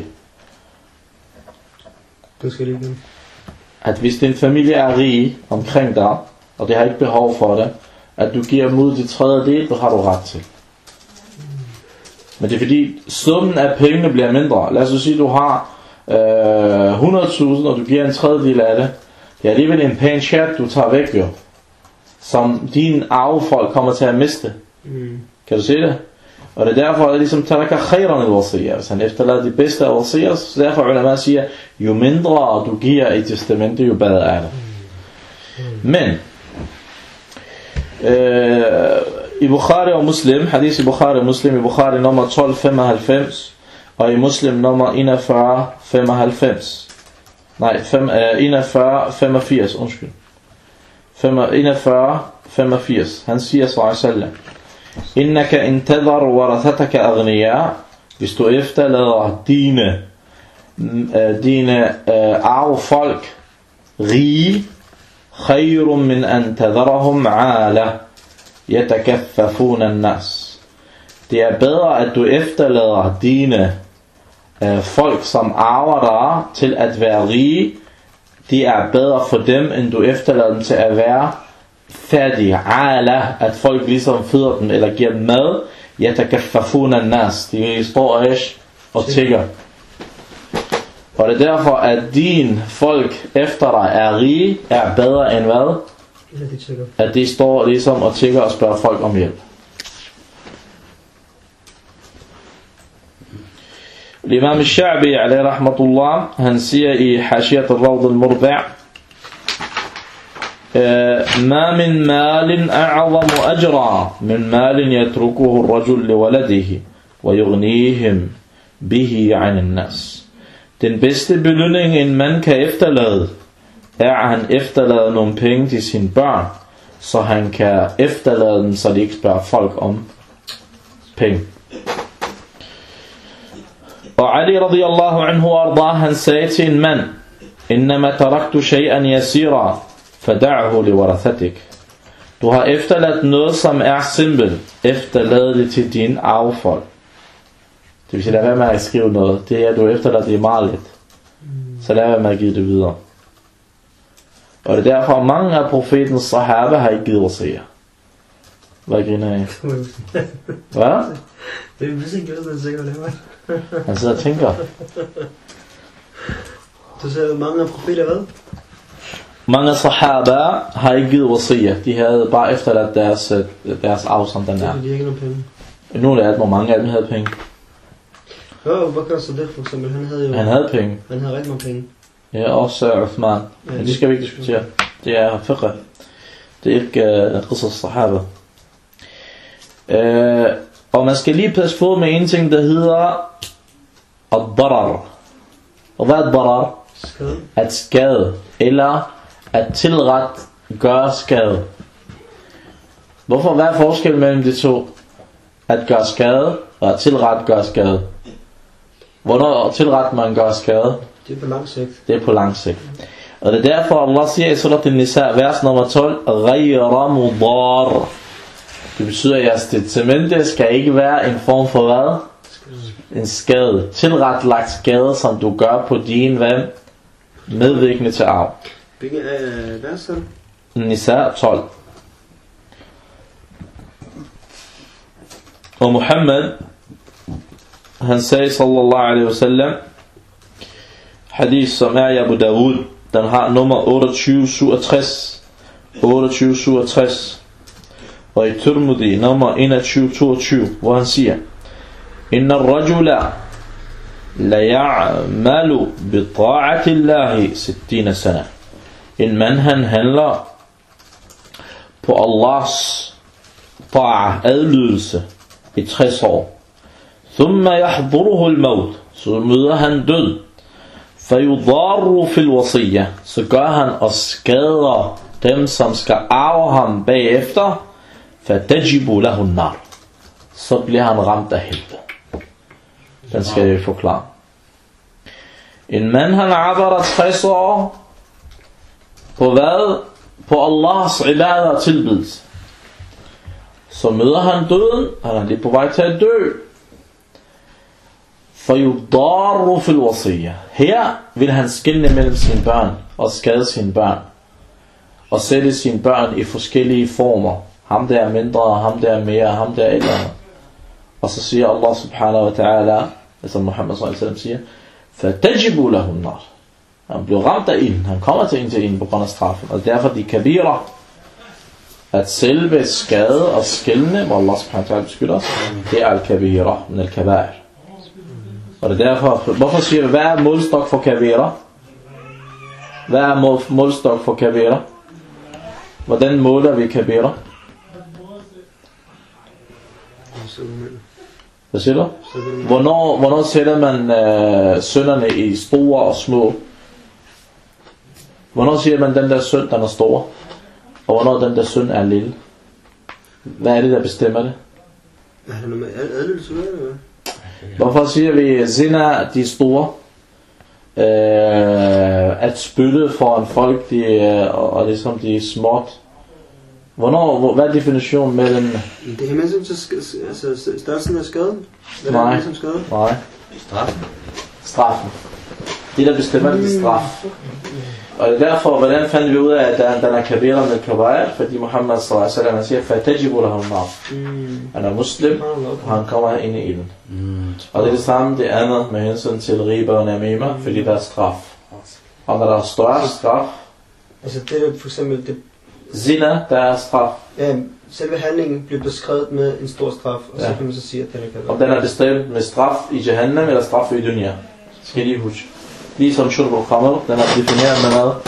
Det skal lige igen. At hvis din familie er rig omkring dig, og det har ikke behov for det, at du giver mod de tredjedel, det har du ret til. Men det er fordi summen af pengene bliver mindre. Lad os sige, at du har øh, hundrede tusind, og du giver en tredjedel af det. Det er alligevel en pæn chat, du tager væk jo, som dine arvefolk kommer til at miste. Mm. Kan du se det? Og det er derfor, at ligesom taraka khayran al-wasiyya, hvis han efterlader de bedste af wasiyya, så derfor ulama siger, jo mindre du giver i testamente, jo bedre er det. Men øh, i Bukhari og Muslim, hadith i Bukhari og Muslim, i Bukhari nummer tolv femoghalvfems, og i Muslim nummer enogfyrre femoghalvfems, nej, enogfyrre femogfirs, undskyld, enogfyrre femogfirs, han siger sallallahu alaihi wasallam, Innaka intadhar warathataka aghniya, hvis du efterlader dine dine arvefolk rige, khayrun min an tadharahum ala yatakaffafuna an-nas. Det er bedre at du efterlader dine øh, folk som arver dig til at være rige. Det er bedre for dem end du efterlader dem til at være fattige, ala, at folk ligesom føder dem eller giver dem mad, yatakaffafuna an-nas, de står og tigger. Og det er derfor at din folk efter dig er rige, er bedre end hvad? At de står ligesom og tigger og spørger folk om hjælp. Imam al-Sha'bi, alayhi rahmatullah, han siger i Hashiyat al-Rawd al-Murdi' ما من مال أعظم أجرا من مال يتركه الرجل لولده ويغنيهم به عن الناس. Den bedste belønning en mand kan efterlade, er at han efterlader nogle penge til sine børn, så han kan efterlade dem, så de ikke spørger folk om penge. Og Ali radiyallahu anhu arda, han sagde til en mand, innama taraktu shay'an yasira fada'hu liwarathatik. Du har efterladt noget, som er simpelt. Efterlad det til din arvefolk. Det vil sige, lad være med at skrive noget. Det er, at du efterlader det meget lidt. Så lad være med at give det videre. Og det er derfor, mange af profetens sahaba har ikke givet at se. Hvad griner af? Hvad? Det er vist ikke noget, man sikkert laver. Han sidder og tænker. Du siger, mange af profeter hvad? Mange sahaba har ikke givet wasiya. De havde bare efterladt deres, deres arv, som den er. De har ikke nogen penge. Nogle af dem, og mange af dem havde penge. Jo, hvad gør så det for eksempel? Han havde jo... Han havde penge. Han havde rigtig mange penge. Ja, også Uthman. Men det skal vi ikke diskutere. Det er fiqh. Det er ikke qisas sahaba. Uh, og man skal lige passe på med en ting, der hedder ad-darar. Og hvad er ad-darar? Skade. At skade. Eller at tilret gøre skade. Hvorfor? Hvad er forskellen mellem de to? At gøre skade og at tilret gøre skade. Hvornår tilret man gør skade? Det er på lang sigt. Det er på lang sigt. Og det er derfor Allah siger i Surat An-Nisa, vers nummer tolv, Ghayra mudar. Det betyder, at jeres testamente skal ikke være en form for hvad? En skade. Tilretlagt skade, som du gør på din hvad? Medvirkende til arv. Hvilke øh, vers er det? Nisa tolv. Og Muhammad, han sagde sallallahu alaihi wasallam, hadith som er i Abu Dawud, den har nummer otteogtyve syvogtres, otteogtyve syvogtres, og i Tirmidhi nummer enogtyve toogtyve, hvor han siger, inna ar-rajula la ya'malu bi ta'ati Allahi sittina sana. En mand, han handler på Allahs ta'a, adlydelse, i tres år. Thumma yahduruhu al-maut, så møder han død. Fayudarru fil wasiyya, så gør han og skader dem, som skal arve ham bagefter. Fatajibu lahu an-nar, så bliver han ramt af helvede. Den skal jeg forklare. En mand, han arbejder tres år på hvad? På Allahs ibadah og tilbedelse. Så møder han døden, han er lige på vej til at dø. Fayudarru fil wasiyya. Her vil han skelne mellem sine børn og skade sine børn. Og sætte sine børn i forskellige former. Ham der er mindre, og ham der er mere, og ham der er ældre. Og så siger Allah subhanahu wa ta'ala, som Muhammad sallallahu alaihi wasallam siger, fatajibu lahu an-nar. Han bliver ramt af ilden, han kommer til en til ilden på grund af straffen. Og derfor de kabira, at selve skade og skælne, hvor Allah subhanahu wa ta'ala beskytter os, det er al-kabira, men al-kabair. Og det er derfor, hvorfor siger vi, hvad er målstok for kabira? Hvad er mål, målstok for kabira? Hvordan måler vi kabira? Hvad siger du? Hvornår, hvornår sætter man øh, synderne i store og små? Hvornår siger man, den der synd, den er stor? Og hvornår den der synd er lille? Hvad er det, der bestemmer det? Er det noget med adlydelse, eller hvad? Hvorfor siger vi, zina, de er store? Øh, at spytte foran folk, de, og, og ligesom de er småt. Hvornår, hvor, hvad er definitionen mellem... Det er med til altså, størrelsen af skaden? Hvad Nej, er det, skade? nej. Straffen. Straffen. Det der bestemmer det, det er straf. Og det er derfor, hvordan fandt vi ud af, at den er kabira med kabair? Fordi Muhammad sallallahu alaihi wasallam siger, fatajibu lahu an-nar. Han er muslim, og han kommer ind i ilden. Og det er det samme, det andet med hensyn til riba og namima, fordi der er straf. Og når der er større straf, Altså det er for eksempel det... zina, der er straf. Ja, selve handlingen bliver beskrevet med en stor straf, og så Ja. kan man så sige, at den er kan Om den er bestemt med straf i Jahannam eller straf i dunya. Skal I lige huske. Ligesom shurb al-khamr, den er defineret med hvad?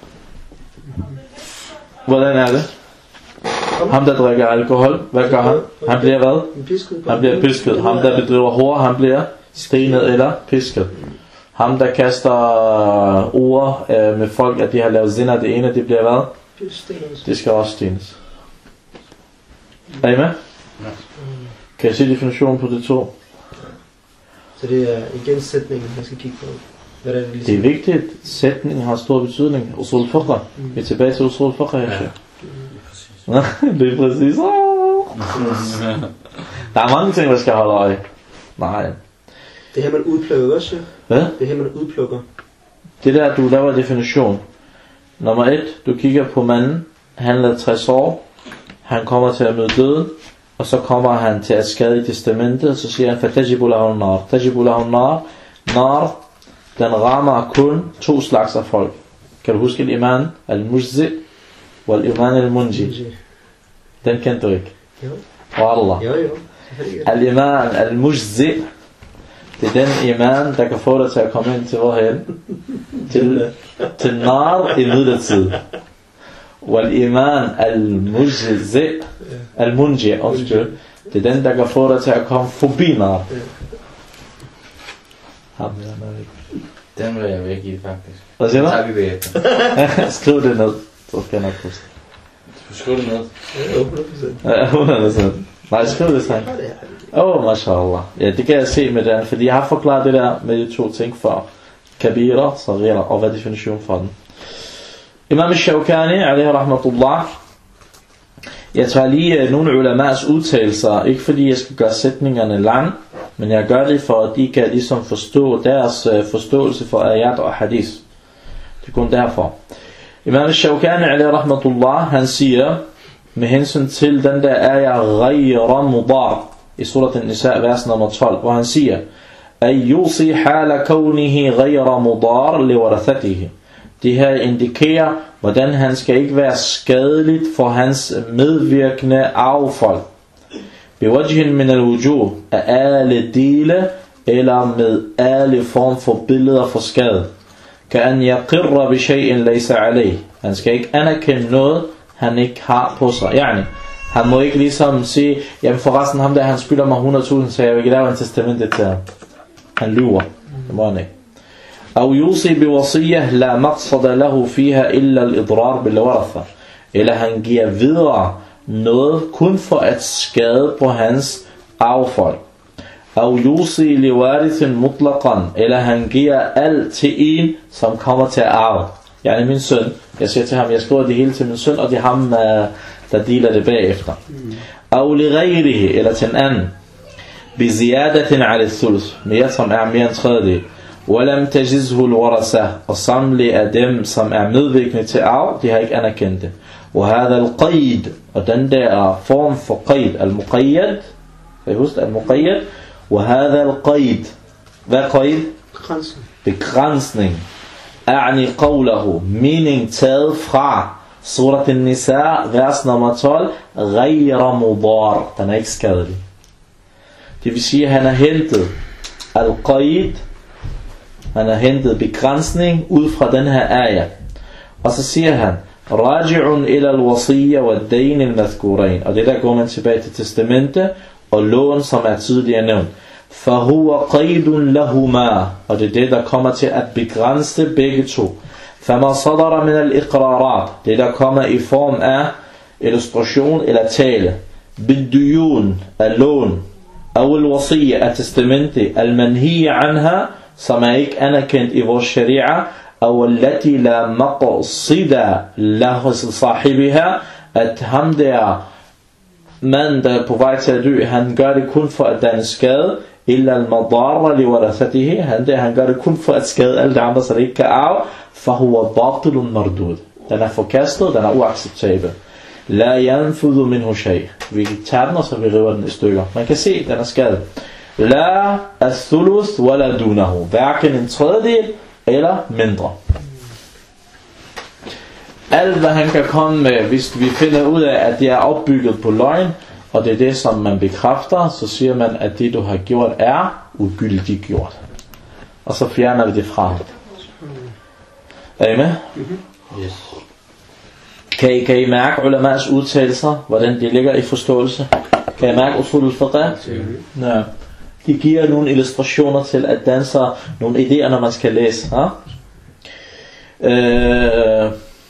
Hvordan er det? Ham der drikker alkohol, hvad gør han? Han bliver hvad? pisket. Han bliver pisket. Ham der bedriver hår, han bliver stenet eller pisket. Ham der kaster ord øh, med folk, at de har lavet zina, det ene, det bliver hvad? Det skal også stenes. Er I med? Kan I se definitionen på de to? Så det er igen sætningen, man skal kigge på. Hvad er det, ligesom? Det er vigtigt. Sætningen har stor betydning. Usul fiqh. Vi er tilbage til usul fiqh, ja. Det er præcis. Der er mange ting, der skal holde øje. Nej. Det her, man udplukker også. Hvad? Det her, man udplukker. Det der, du laver definition. Nummer et, du kigger på manden. Han er tres år. Han kommer til at møde døden. Og så kommer han til at skade i testamentet. Og så siger han, fatajibu lahu nar. Tajibu lahu nar. Nar, den rammer kun to slags af folk. Kan du huske iman? Al-mujzi wal iman al-munji. Den kendte du ikke. Jo. Wallah. Jo, jo. Al-iman al-mujzi. Det er den iman, der kan få dig til at komme ind til hvorhen? Til, til nar i midlertid. Wal-iman al-mujzi. Al-munji, undskyld. Det er den, der kan få dig til at komme forbi nar. Ham der er ikke. Den vil jeg væk i, faktisk. Hvad siger du? Så tager vi væk efter. Skriv det ned, så skal jeg nok huske. Du skriver det ned. Ja, hundrede procent. Ja, hundrede procent. Nej, skriv det sådan. Åh, oh, mashallah. Ja, det kan jeg se med den, fordi jeg har forklaret det der med de to ting før. Kabira, sagira, og hvad definition for den. Imam al-Shawkani, alaihi rahmatullah. Jeg tager lige nogle ulamás udtalelser, ikke fordi jeg skal gøre sætningerne lang, men jeg gør det for, at de kan ligesom forstå deres forståelse for ayat og hadith. Det er kun derfor. Imam al-Shawkani, alaihi rahmatullah, han siger, med hensyn til den der ayat ghayra mudar i surat an-Nisa, vers nummer tolv, hvor han siger, ay yusi hala kawnihi ghayra mudar li warathatihi. Det her indikerer, hvordan han skal ikke være skadeligt for hans medvirkende arvefolk. Biwajhin min al-wujuh, af alle dele, eller med alle form for billeder for skade. Kan yaqirra bi shay'in laysa alayh. Han skal ikke anerkende noget, han ikke har på sig. Yani, han må ikke ligesom sige, jamen forresten ham der, han skylder mig hundrede tusind, så jeg vil ikke lave en testamente til ham. Han lyver. Det må han ikke. أو يوصي بوصية لا مقصد له فيها إلا الإضرار بالورثة. Eller han giver videre noget kun for at skade på hans arvefolk. أو يوصي لوارث مطلقا. Eller han giver alt til en, som kommer til at arve. Yani min søn. Jeg siger til ham, jeg skriver det hele til min søn, og det er ham, der deler det bagefter. أو لغيره. Eller til en anden. بزيادة على الثلث. Mere som er mere en tredjedel. وَلَمْ تَجِزْهُ الْوَرَسَةِ. Og samtlige af dem, som er medvirkende til arv, de har ikke anerkendt det. وَهَذَا الْقَيْد. Og den der form for qaid, al-muqayyad. Kan I huske al-muqayyad? وَهَذَا الْقَيْد. Hvad er qaid? Begrænsning. Begrænsning. أعني قوله. Mening taget fra surat an-Nisa, vers nummer tolv. غَيْرَ مُضَارٍ. Den er ikke skadelig. Det vil sige, at han har hentet al-qaid. Han har hentet begrænsning ud fra den her ayat. Og så siger han, Raji'un ila al-wasiyya wa ad-dayn al-madhkurayn. Og det der går man tilbage til testamente og loven, som er tidligere nævnt. Fahuwa qaydun lahuma. Og det er det, der kommer til at begrænse begge to. Fama sadara min al-iqrarat. Det der kommer i form af illustration eller tale. Biduyun af loven. Aw al-wasiyya af testamente. Al-manhiya anha. Som er ikke anerkendt i vores sharia, og allati la maqsida lahu sahibiha, at ham der mand, der er på vej til at dø, han gør det kun for at danne skade, illa al-madarra li warathatihi, han der, han gør det kun for at skade alle de andre, så det ikke kan arve, fahuwa batilun mardud. Den er forkastet, den er uacceptabel. La yanfudhu minhu shay. Vi tager den, og så vi river den i stykker. Man kan se, den er skadet. La al-thuluth wala dunahu. Hverken en tredjedel eller mindre. alt hvad han kan komme med, hvis vi finder ud af, at det er opbygget på løgn, og det er det, som man bekræfter, så siger man, at det, du har gjort, er ugyldigt gjort. Og så fjerner vi det fra ham. Er I med? Yes. Kan I, kan I mærke ulama's udtalelser, hvordan de ligger i forståelse? Kan I mærke usul al-fiqh? Ja. De giver nogle illustrationer til at danse nogle idéer, når man skal læse. Ja? Øh,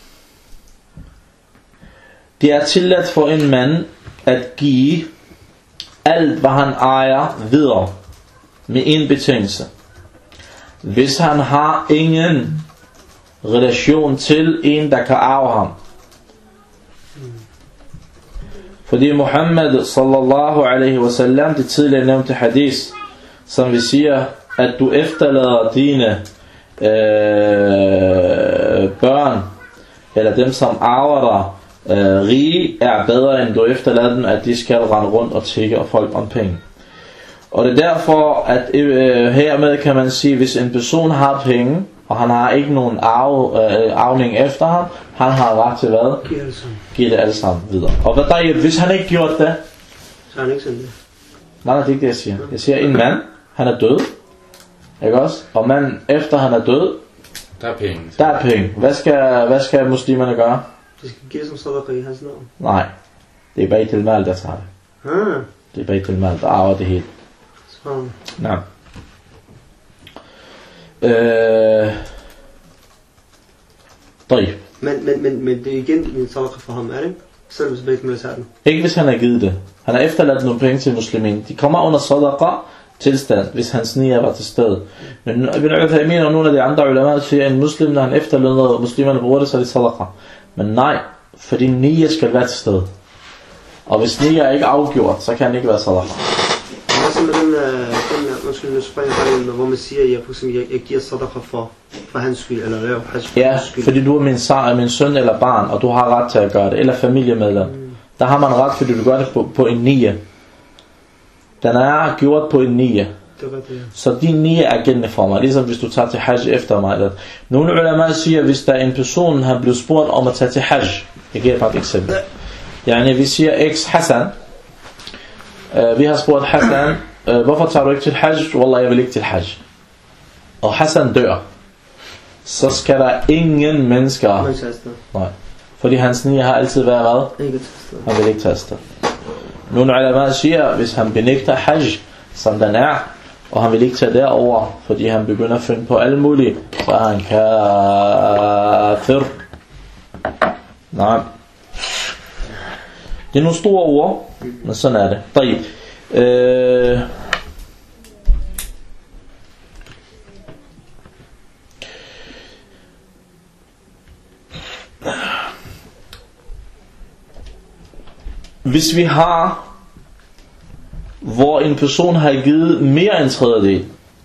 det er tilladt for en mand at give alt, hvad han ejer, videre med en betingelse. Hvis han har ingen relation til en, der kan arve ham. Fordi Muhammad sallallahu alaihi wasallam, det tidligere nævnte hadith, som vi siger, at du efterlader dine øh, børn, eller dem som arver dig, øh, rige, er bedre end du efterlader dem, at de skal rende rundt og tigge og folk om penge. Og det er derfor, at øh, hermed kan man sige, hvis en person har penge, og han har ikke nogen arv, øh, arvning efter ham, han har ret til hvad? Giv det alle sammen videre. Og hvad der er, hvis han ikke gjort det, så er han ikke sådan det. Nej, det er ikke det jeg siger. Jeg siger, en mand, han er død, ikke også? Og mand, efter han er død, der er penge. Der er penge. Hvad skal, hvad skal muslimerne gøre? De skal give som sadaqa i hans navn. Nej, det er Bait al-Mal, der tager det. Ah. Det er Bait al-Mal, der arver det hele. Sådan. Nej. Øh... Drib. Men, men, men, men det er igen min sadaqa for ham, er det ikke? Selv hvis Bait al-Mal tager den. Ikke hvis han har givet det. Han har efterladt nogle penge til muslimin. De kommer under sadaqa tilstand, hvis hans nier var til stede. Men Ibn Uthaymin og nogle af de andre ulama siger, at en muslim, når han efterlader muslimerne bruger det, så er det sadaqa. Men nej, fordi nier skal være til stede. Og hvis nier er ikke afgjort, så kan han ikke være sadaqa. Hvad så med den, øh, den måske nu springer fra hvor man siger, at jeg, for eksempel, jeg, jeg giver sadaqa for, for hans skyld, eller laver hans skyld? Ja, fordi du er min, min søn eller barn, og du har ret til at gøre det, eller familiemedlem. Mm. Der har man ret, fordi du gør det på, på en nier. Den er gjort på en nier. Så din nier er gældende for mig, ligesom hvis du tager til hajj efter mig. Nogle ulama siger, hvis der er en person, han bliver spurgt om at tage til hajj. Jeg giver bare et eksempel. Yani, vi siger X Hassan. Uh, vi har spurgt Hassan, uh, hvorfor tager du ikke til hajj? Wallah, jeg vil ikke til hajj. Og Hassan dør. Så skal der ingen mennesker... Nej. Fordi hans nier har altid været hvad? Han vil ikke tage afsted. Nogle ulama siger, hvis han benægter hajj, som den er, og han vil ikke tage derover, fordi han begynder at finde på alle mulige, så er han kafir. Nej. Det er nogle store ord, men sådan er det. Drib. Øh... Hvis vi har, hvor en person har givet mere end tredjedel,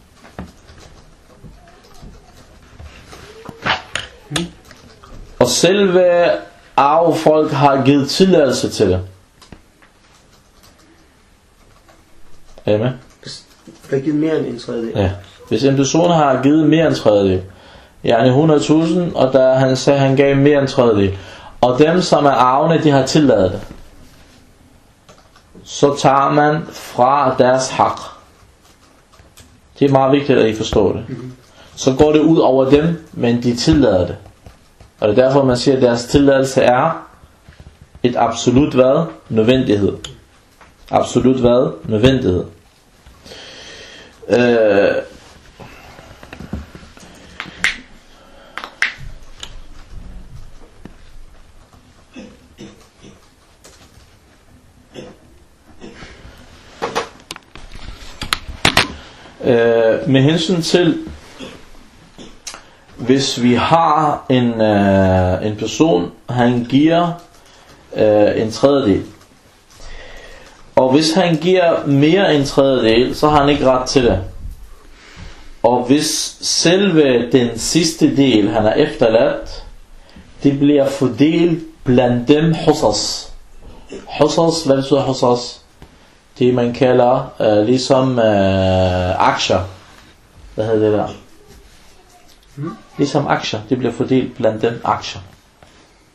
og selve arvefolk har givet tilladelse til det. Er I med? Der har givet mere end en tredjedel. Ja. Hvis en person har givet mere end tredjedel, yani hundrede tusind, og der han sagde, han gav mere end tredjedel, og dem som er arvende, de har tilladet det, så tager man fra deres hak. Det er meget vigtigt, at I forstår det. Mm-hmm. Så går det ud over dem, men de tillader det. Og det er derfor, man siger, at deres tilladelse er et absolut hvad? Nødvendighed. Absolut hvad? Nødvendighed. Øh... Øh, med hensyn til, hvis vi har en, øh, en person, han giver øh, en tredjedel, og hvis han giver mere end en tredjedel, så har han ikke ret til det. Og hvis selve den sidste del, han er efterladt, det bliver fordelt blandt dem husas. Husas, hvad betyder husas? Det man kalder øh, ligesom øh, aktier. Hvad hedder det der? Hmm? Ligesom aktier, det bliver fordelt blandt dem aktier.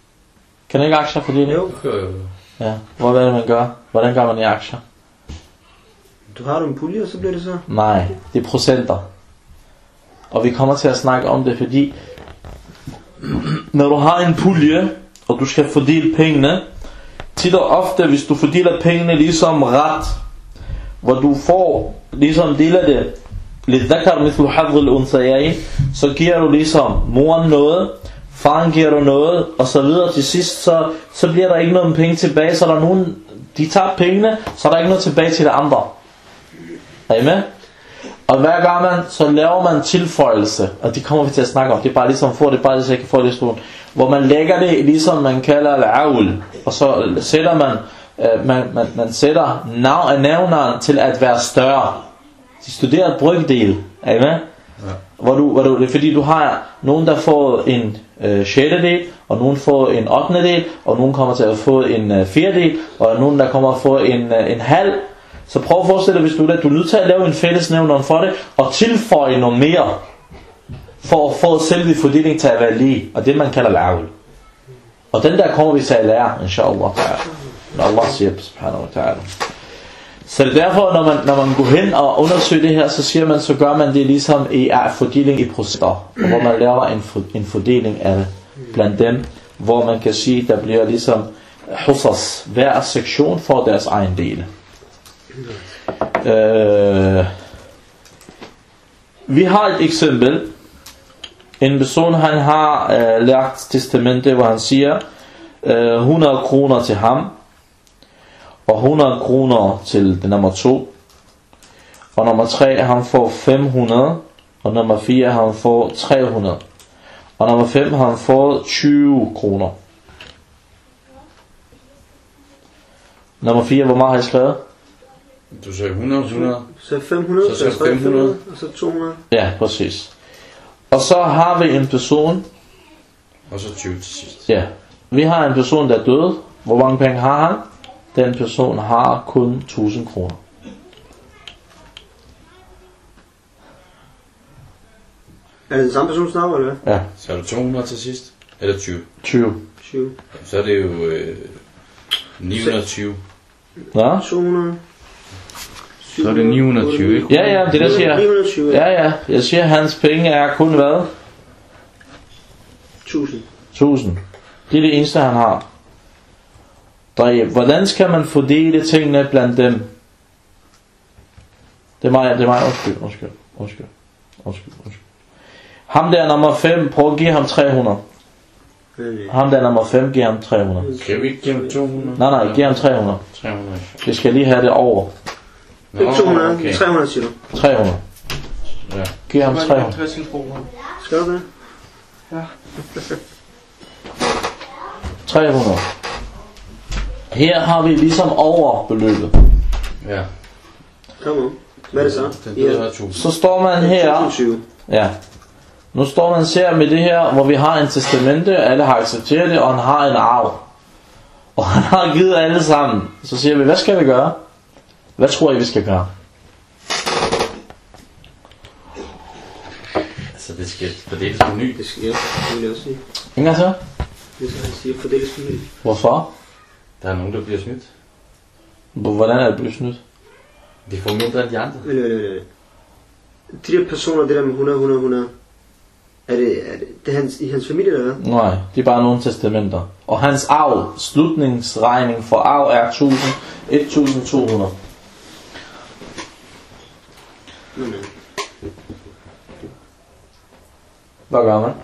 Kan ikke aktiefordeling? Jo. Jo, jo. Ja. Hvor er det, man gør? Hvordan gør man i aktier? Du har du en pulje, og så bliver det så? Nej, det er procenter. Og vi kommer til at snakke om det, fordi når du har en pulje, og du skal fordele pengene, tit og ofte, hvis du fordeler pengene ligesom ret, hvor du får ligesom del af det, lidt dakar mithlu hadr al-unthayayn, så giver du ligesom moren noget, faren giver du noget, og så videre til sidst, så, så bliver der ikke noget penge tilbage, så der er nogen, de tager pengene, så er der ikke noget tilbage til det andre. Er I med? Og hver gang man, så laver man tilføjelse, og det kommer vi til at snakke om, det er bare ligesom for det, bare så jeg kan få det i stolen, hvor man lægger det ligesom man kalder al-aul, og så sætter man, øh, man, man, man sætter nav, nævneren til at være større. De studerer et brygdel, er I med? Ja. Hvor du, hvor du, det er fordi du har nogen der får en øh, sjettedel, og nogen får en ottendedel, og nogen kommer til at få en øh, fjerdedel, og nogen der kommer at få en, øh, en halv. Så prøv at forestille dig, hvis du, du er nødt til at lave en fællesnævner for det, og tilføje noget mere, for at få selve fordeling til at være lige, og det man kalder al-aul. Og den der kommer vi til at lære, inshallah ta'ala. Når Allah siger, subhanahu wa ta'ala. Så det er derfor, når man, når man går hen og undersøger det her, så siger man, så gør man det ligesom i er fordeling i procenter, hvor man laver en, for, en fordeling af det blandt dem, hvor man kan sige, der bliver ligesom husas, hver sektion får deres egen del. Øh, vi har et eksempel. En person, han har øh, lært testamente, hvor han siger øh, hundrede kroner til ham, og hundrede kroner til den nummer to, og nummer tre han får fem hundrede, og nummer fire han får tre hundrede, og nummer fem han får tyve kroner. Nummer fire, hvor meget har I skrevet? Du sagde hundrede, hundrede. Så fem hundrede, så, så fem hundrede, og så to hundrede. Ja, præcis. Og så har vi en person, og så tyve til sidst. Ja, vi har en person der er død. Hvor mange penge har han? Den person har kun tusind kroner. Er det den samme person snakker, eller hvad? Ja. Så er du to hundrede til sidst? Eller tyve? tyve. tyve. Så er det jo øh, ni hundrede og tyve. Ja? to hundrede. Så er det ni hundrede og tyve, ikke? Ja, ja, det der siger. ni hundrede og tyve. Ja, ja. Jeg siger, at hans penge er kun hvad? tusind. tusind. Det er det eneste, han har. Der, hvordan skal man fordele tingene blandt dem? Det er mig, det er mig. Undskyld, undskyld, undskyld, undskyld, undskyld. Ham der nummer fem, prøv at give ham tre hundrede. Ham der nummer fem, giver ham tre hundrede. Kan vi ikke give ham to hundrede? Nej, nej, giv ham tre hundrede. tre hundrede. Vi skal lige have det over. Nå, to hundrede, okay. tre hundrede siger du. tre hundrede. Ja. Giv ham tre hundrede. Skal du det? Ja. tre hundrede. Her har vi ligesom over beløbet. Ja. Kom on. Hvad er det så? Den døde har tusind. Så står man her. Ja. Nu står man ser med det her, hvor vi har en testamente, alle har accepteret det, og han har en arv. Og han har givet alle sammen. Så siger vi, hvad skal vi gøre? Hvad tror I, vi skal gøre? Altså det skal fordeles på ny. Det skal jeg, det vil jeg også sige. Ingen så? Det skal han sige, fordeles på ny. Hvorfor? Der er nogen, der bliver snydt. Hvordan er det blevet snydt? De får mindre end de andre. Vent, vent, vent. De der personer, det der med hundrede, hundrede, hundrede. Er det, er det, det er hans, i hans familie, eller hvad? Nej, det er bare nogle testamenter. Og hans arv, slutningsregning for arv er et tusind to hundrede. Nå, nej. Hvad gør man?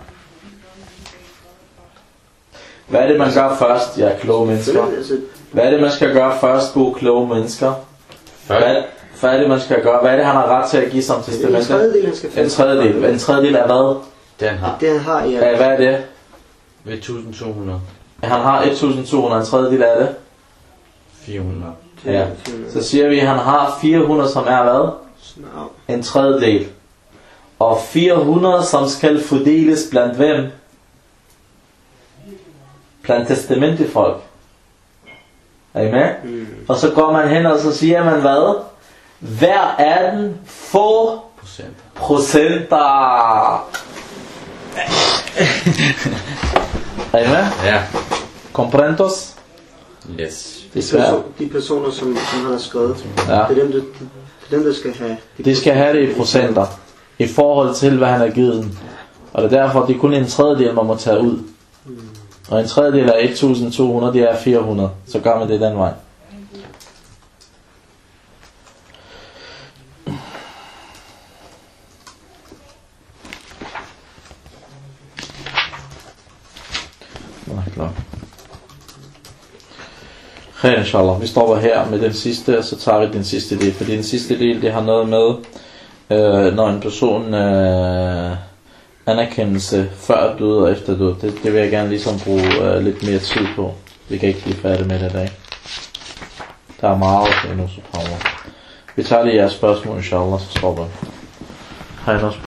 Hvad er det, man gør først, ja, kloge mennesker? Hvad er det, man skal gøre først, gode kloge mennesker? Hvad, hvad er det, man skal gøre? Hvad er det, han har ret til at give som testament? En tredjedel, han skal få. En tredjedel. En tredjedel af hvad? Det han har. Det han har, ja. Ja, hvad er det? et tusind to hundrede. Han har et tusind to hundrede, en tredjedel af det? fire hundrede. Ja. Så siger vi, at han har fire hundrede, som er hvad? En tredjedel. Og fire hundrede, som skal fordeles blandt hvem? Blandt testamentefolk. Er I med? Mm. Og så går man hen, og så siger man hvad? Hver af den få Procenter. procenter. Er I med? Ja. Comprendos? Yes. Det er svært. De personer, som, som han har skrevet, Ja. det er dem, der, det er dem, der skal have. De skal have det i procenter, i forhold til, hvad han har givet dem. Og det er derfor, det er kun en tredjedel, man må tage ud. Og en tredjedel af et tusind to hundrede, det er fire hundrede. Så gør man det den vej. Nå, klar. Khair, inshallah. Vi stopper her med den sidste, og så tager vi den sidste del. Fordi den sidste del, det har noget med, øh, når en person øh, anerkendelse før død og efter død. Det, det vil jeg gerne ligesom bruge øh, lidt mere tid på. Vi kan ikke blive færdige med det i dag. Der er meget endnu, så prøver. Vi tager lige jeres spørgsmål, inshallah, så stopper vi. Har I noget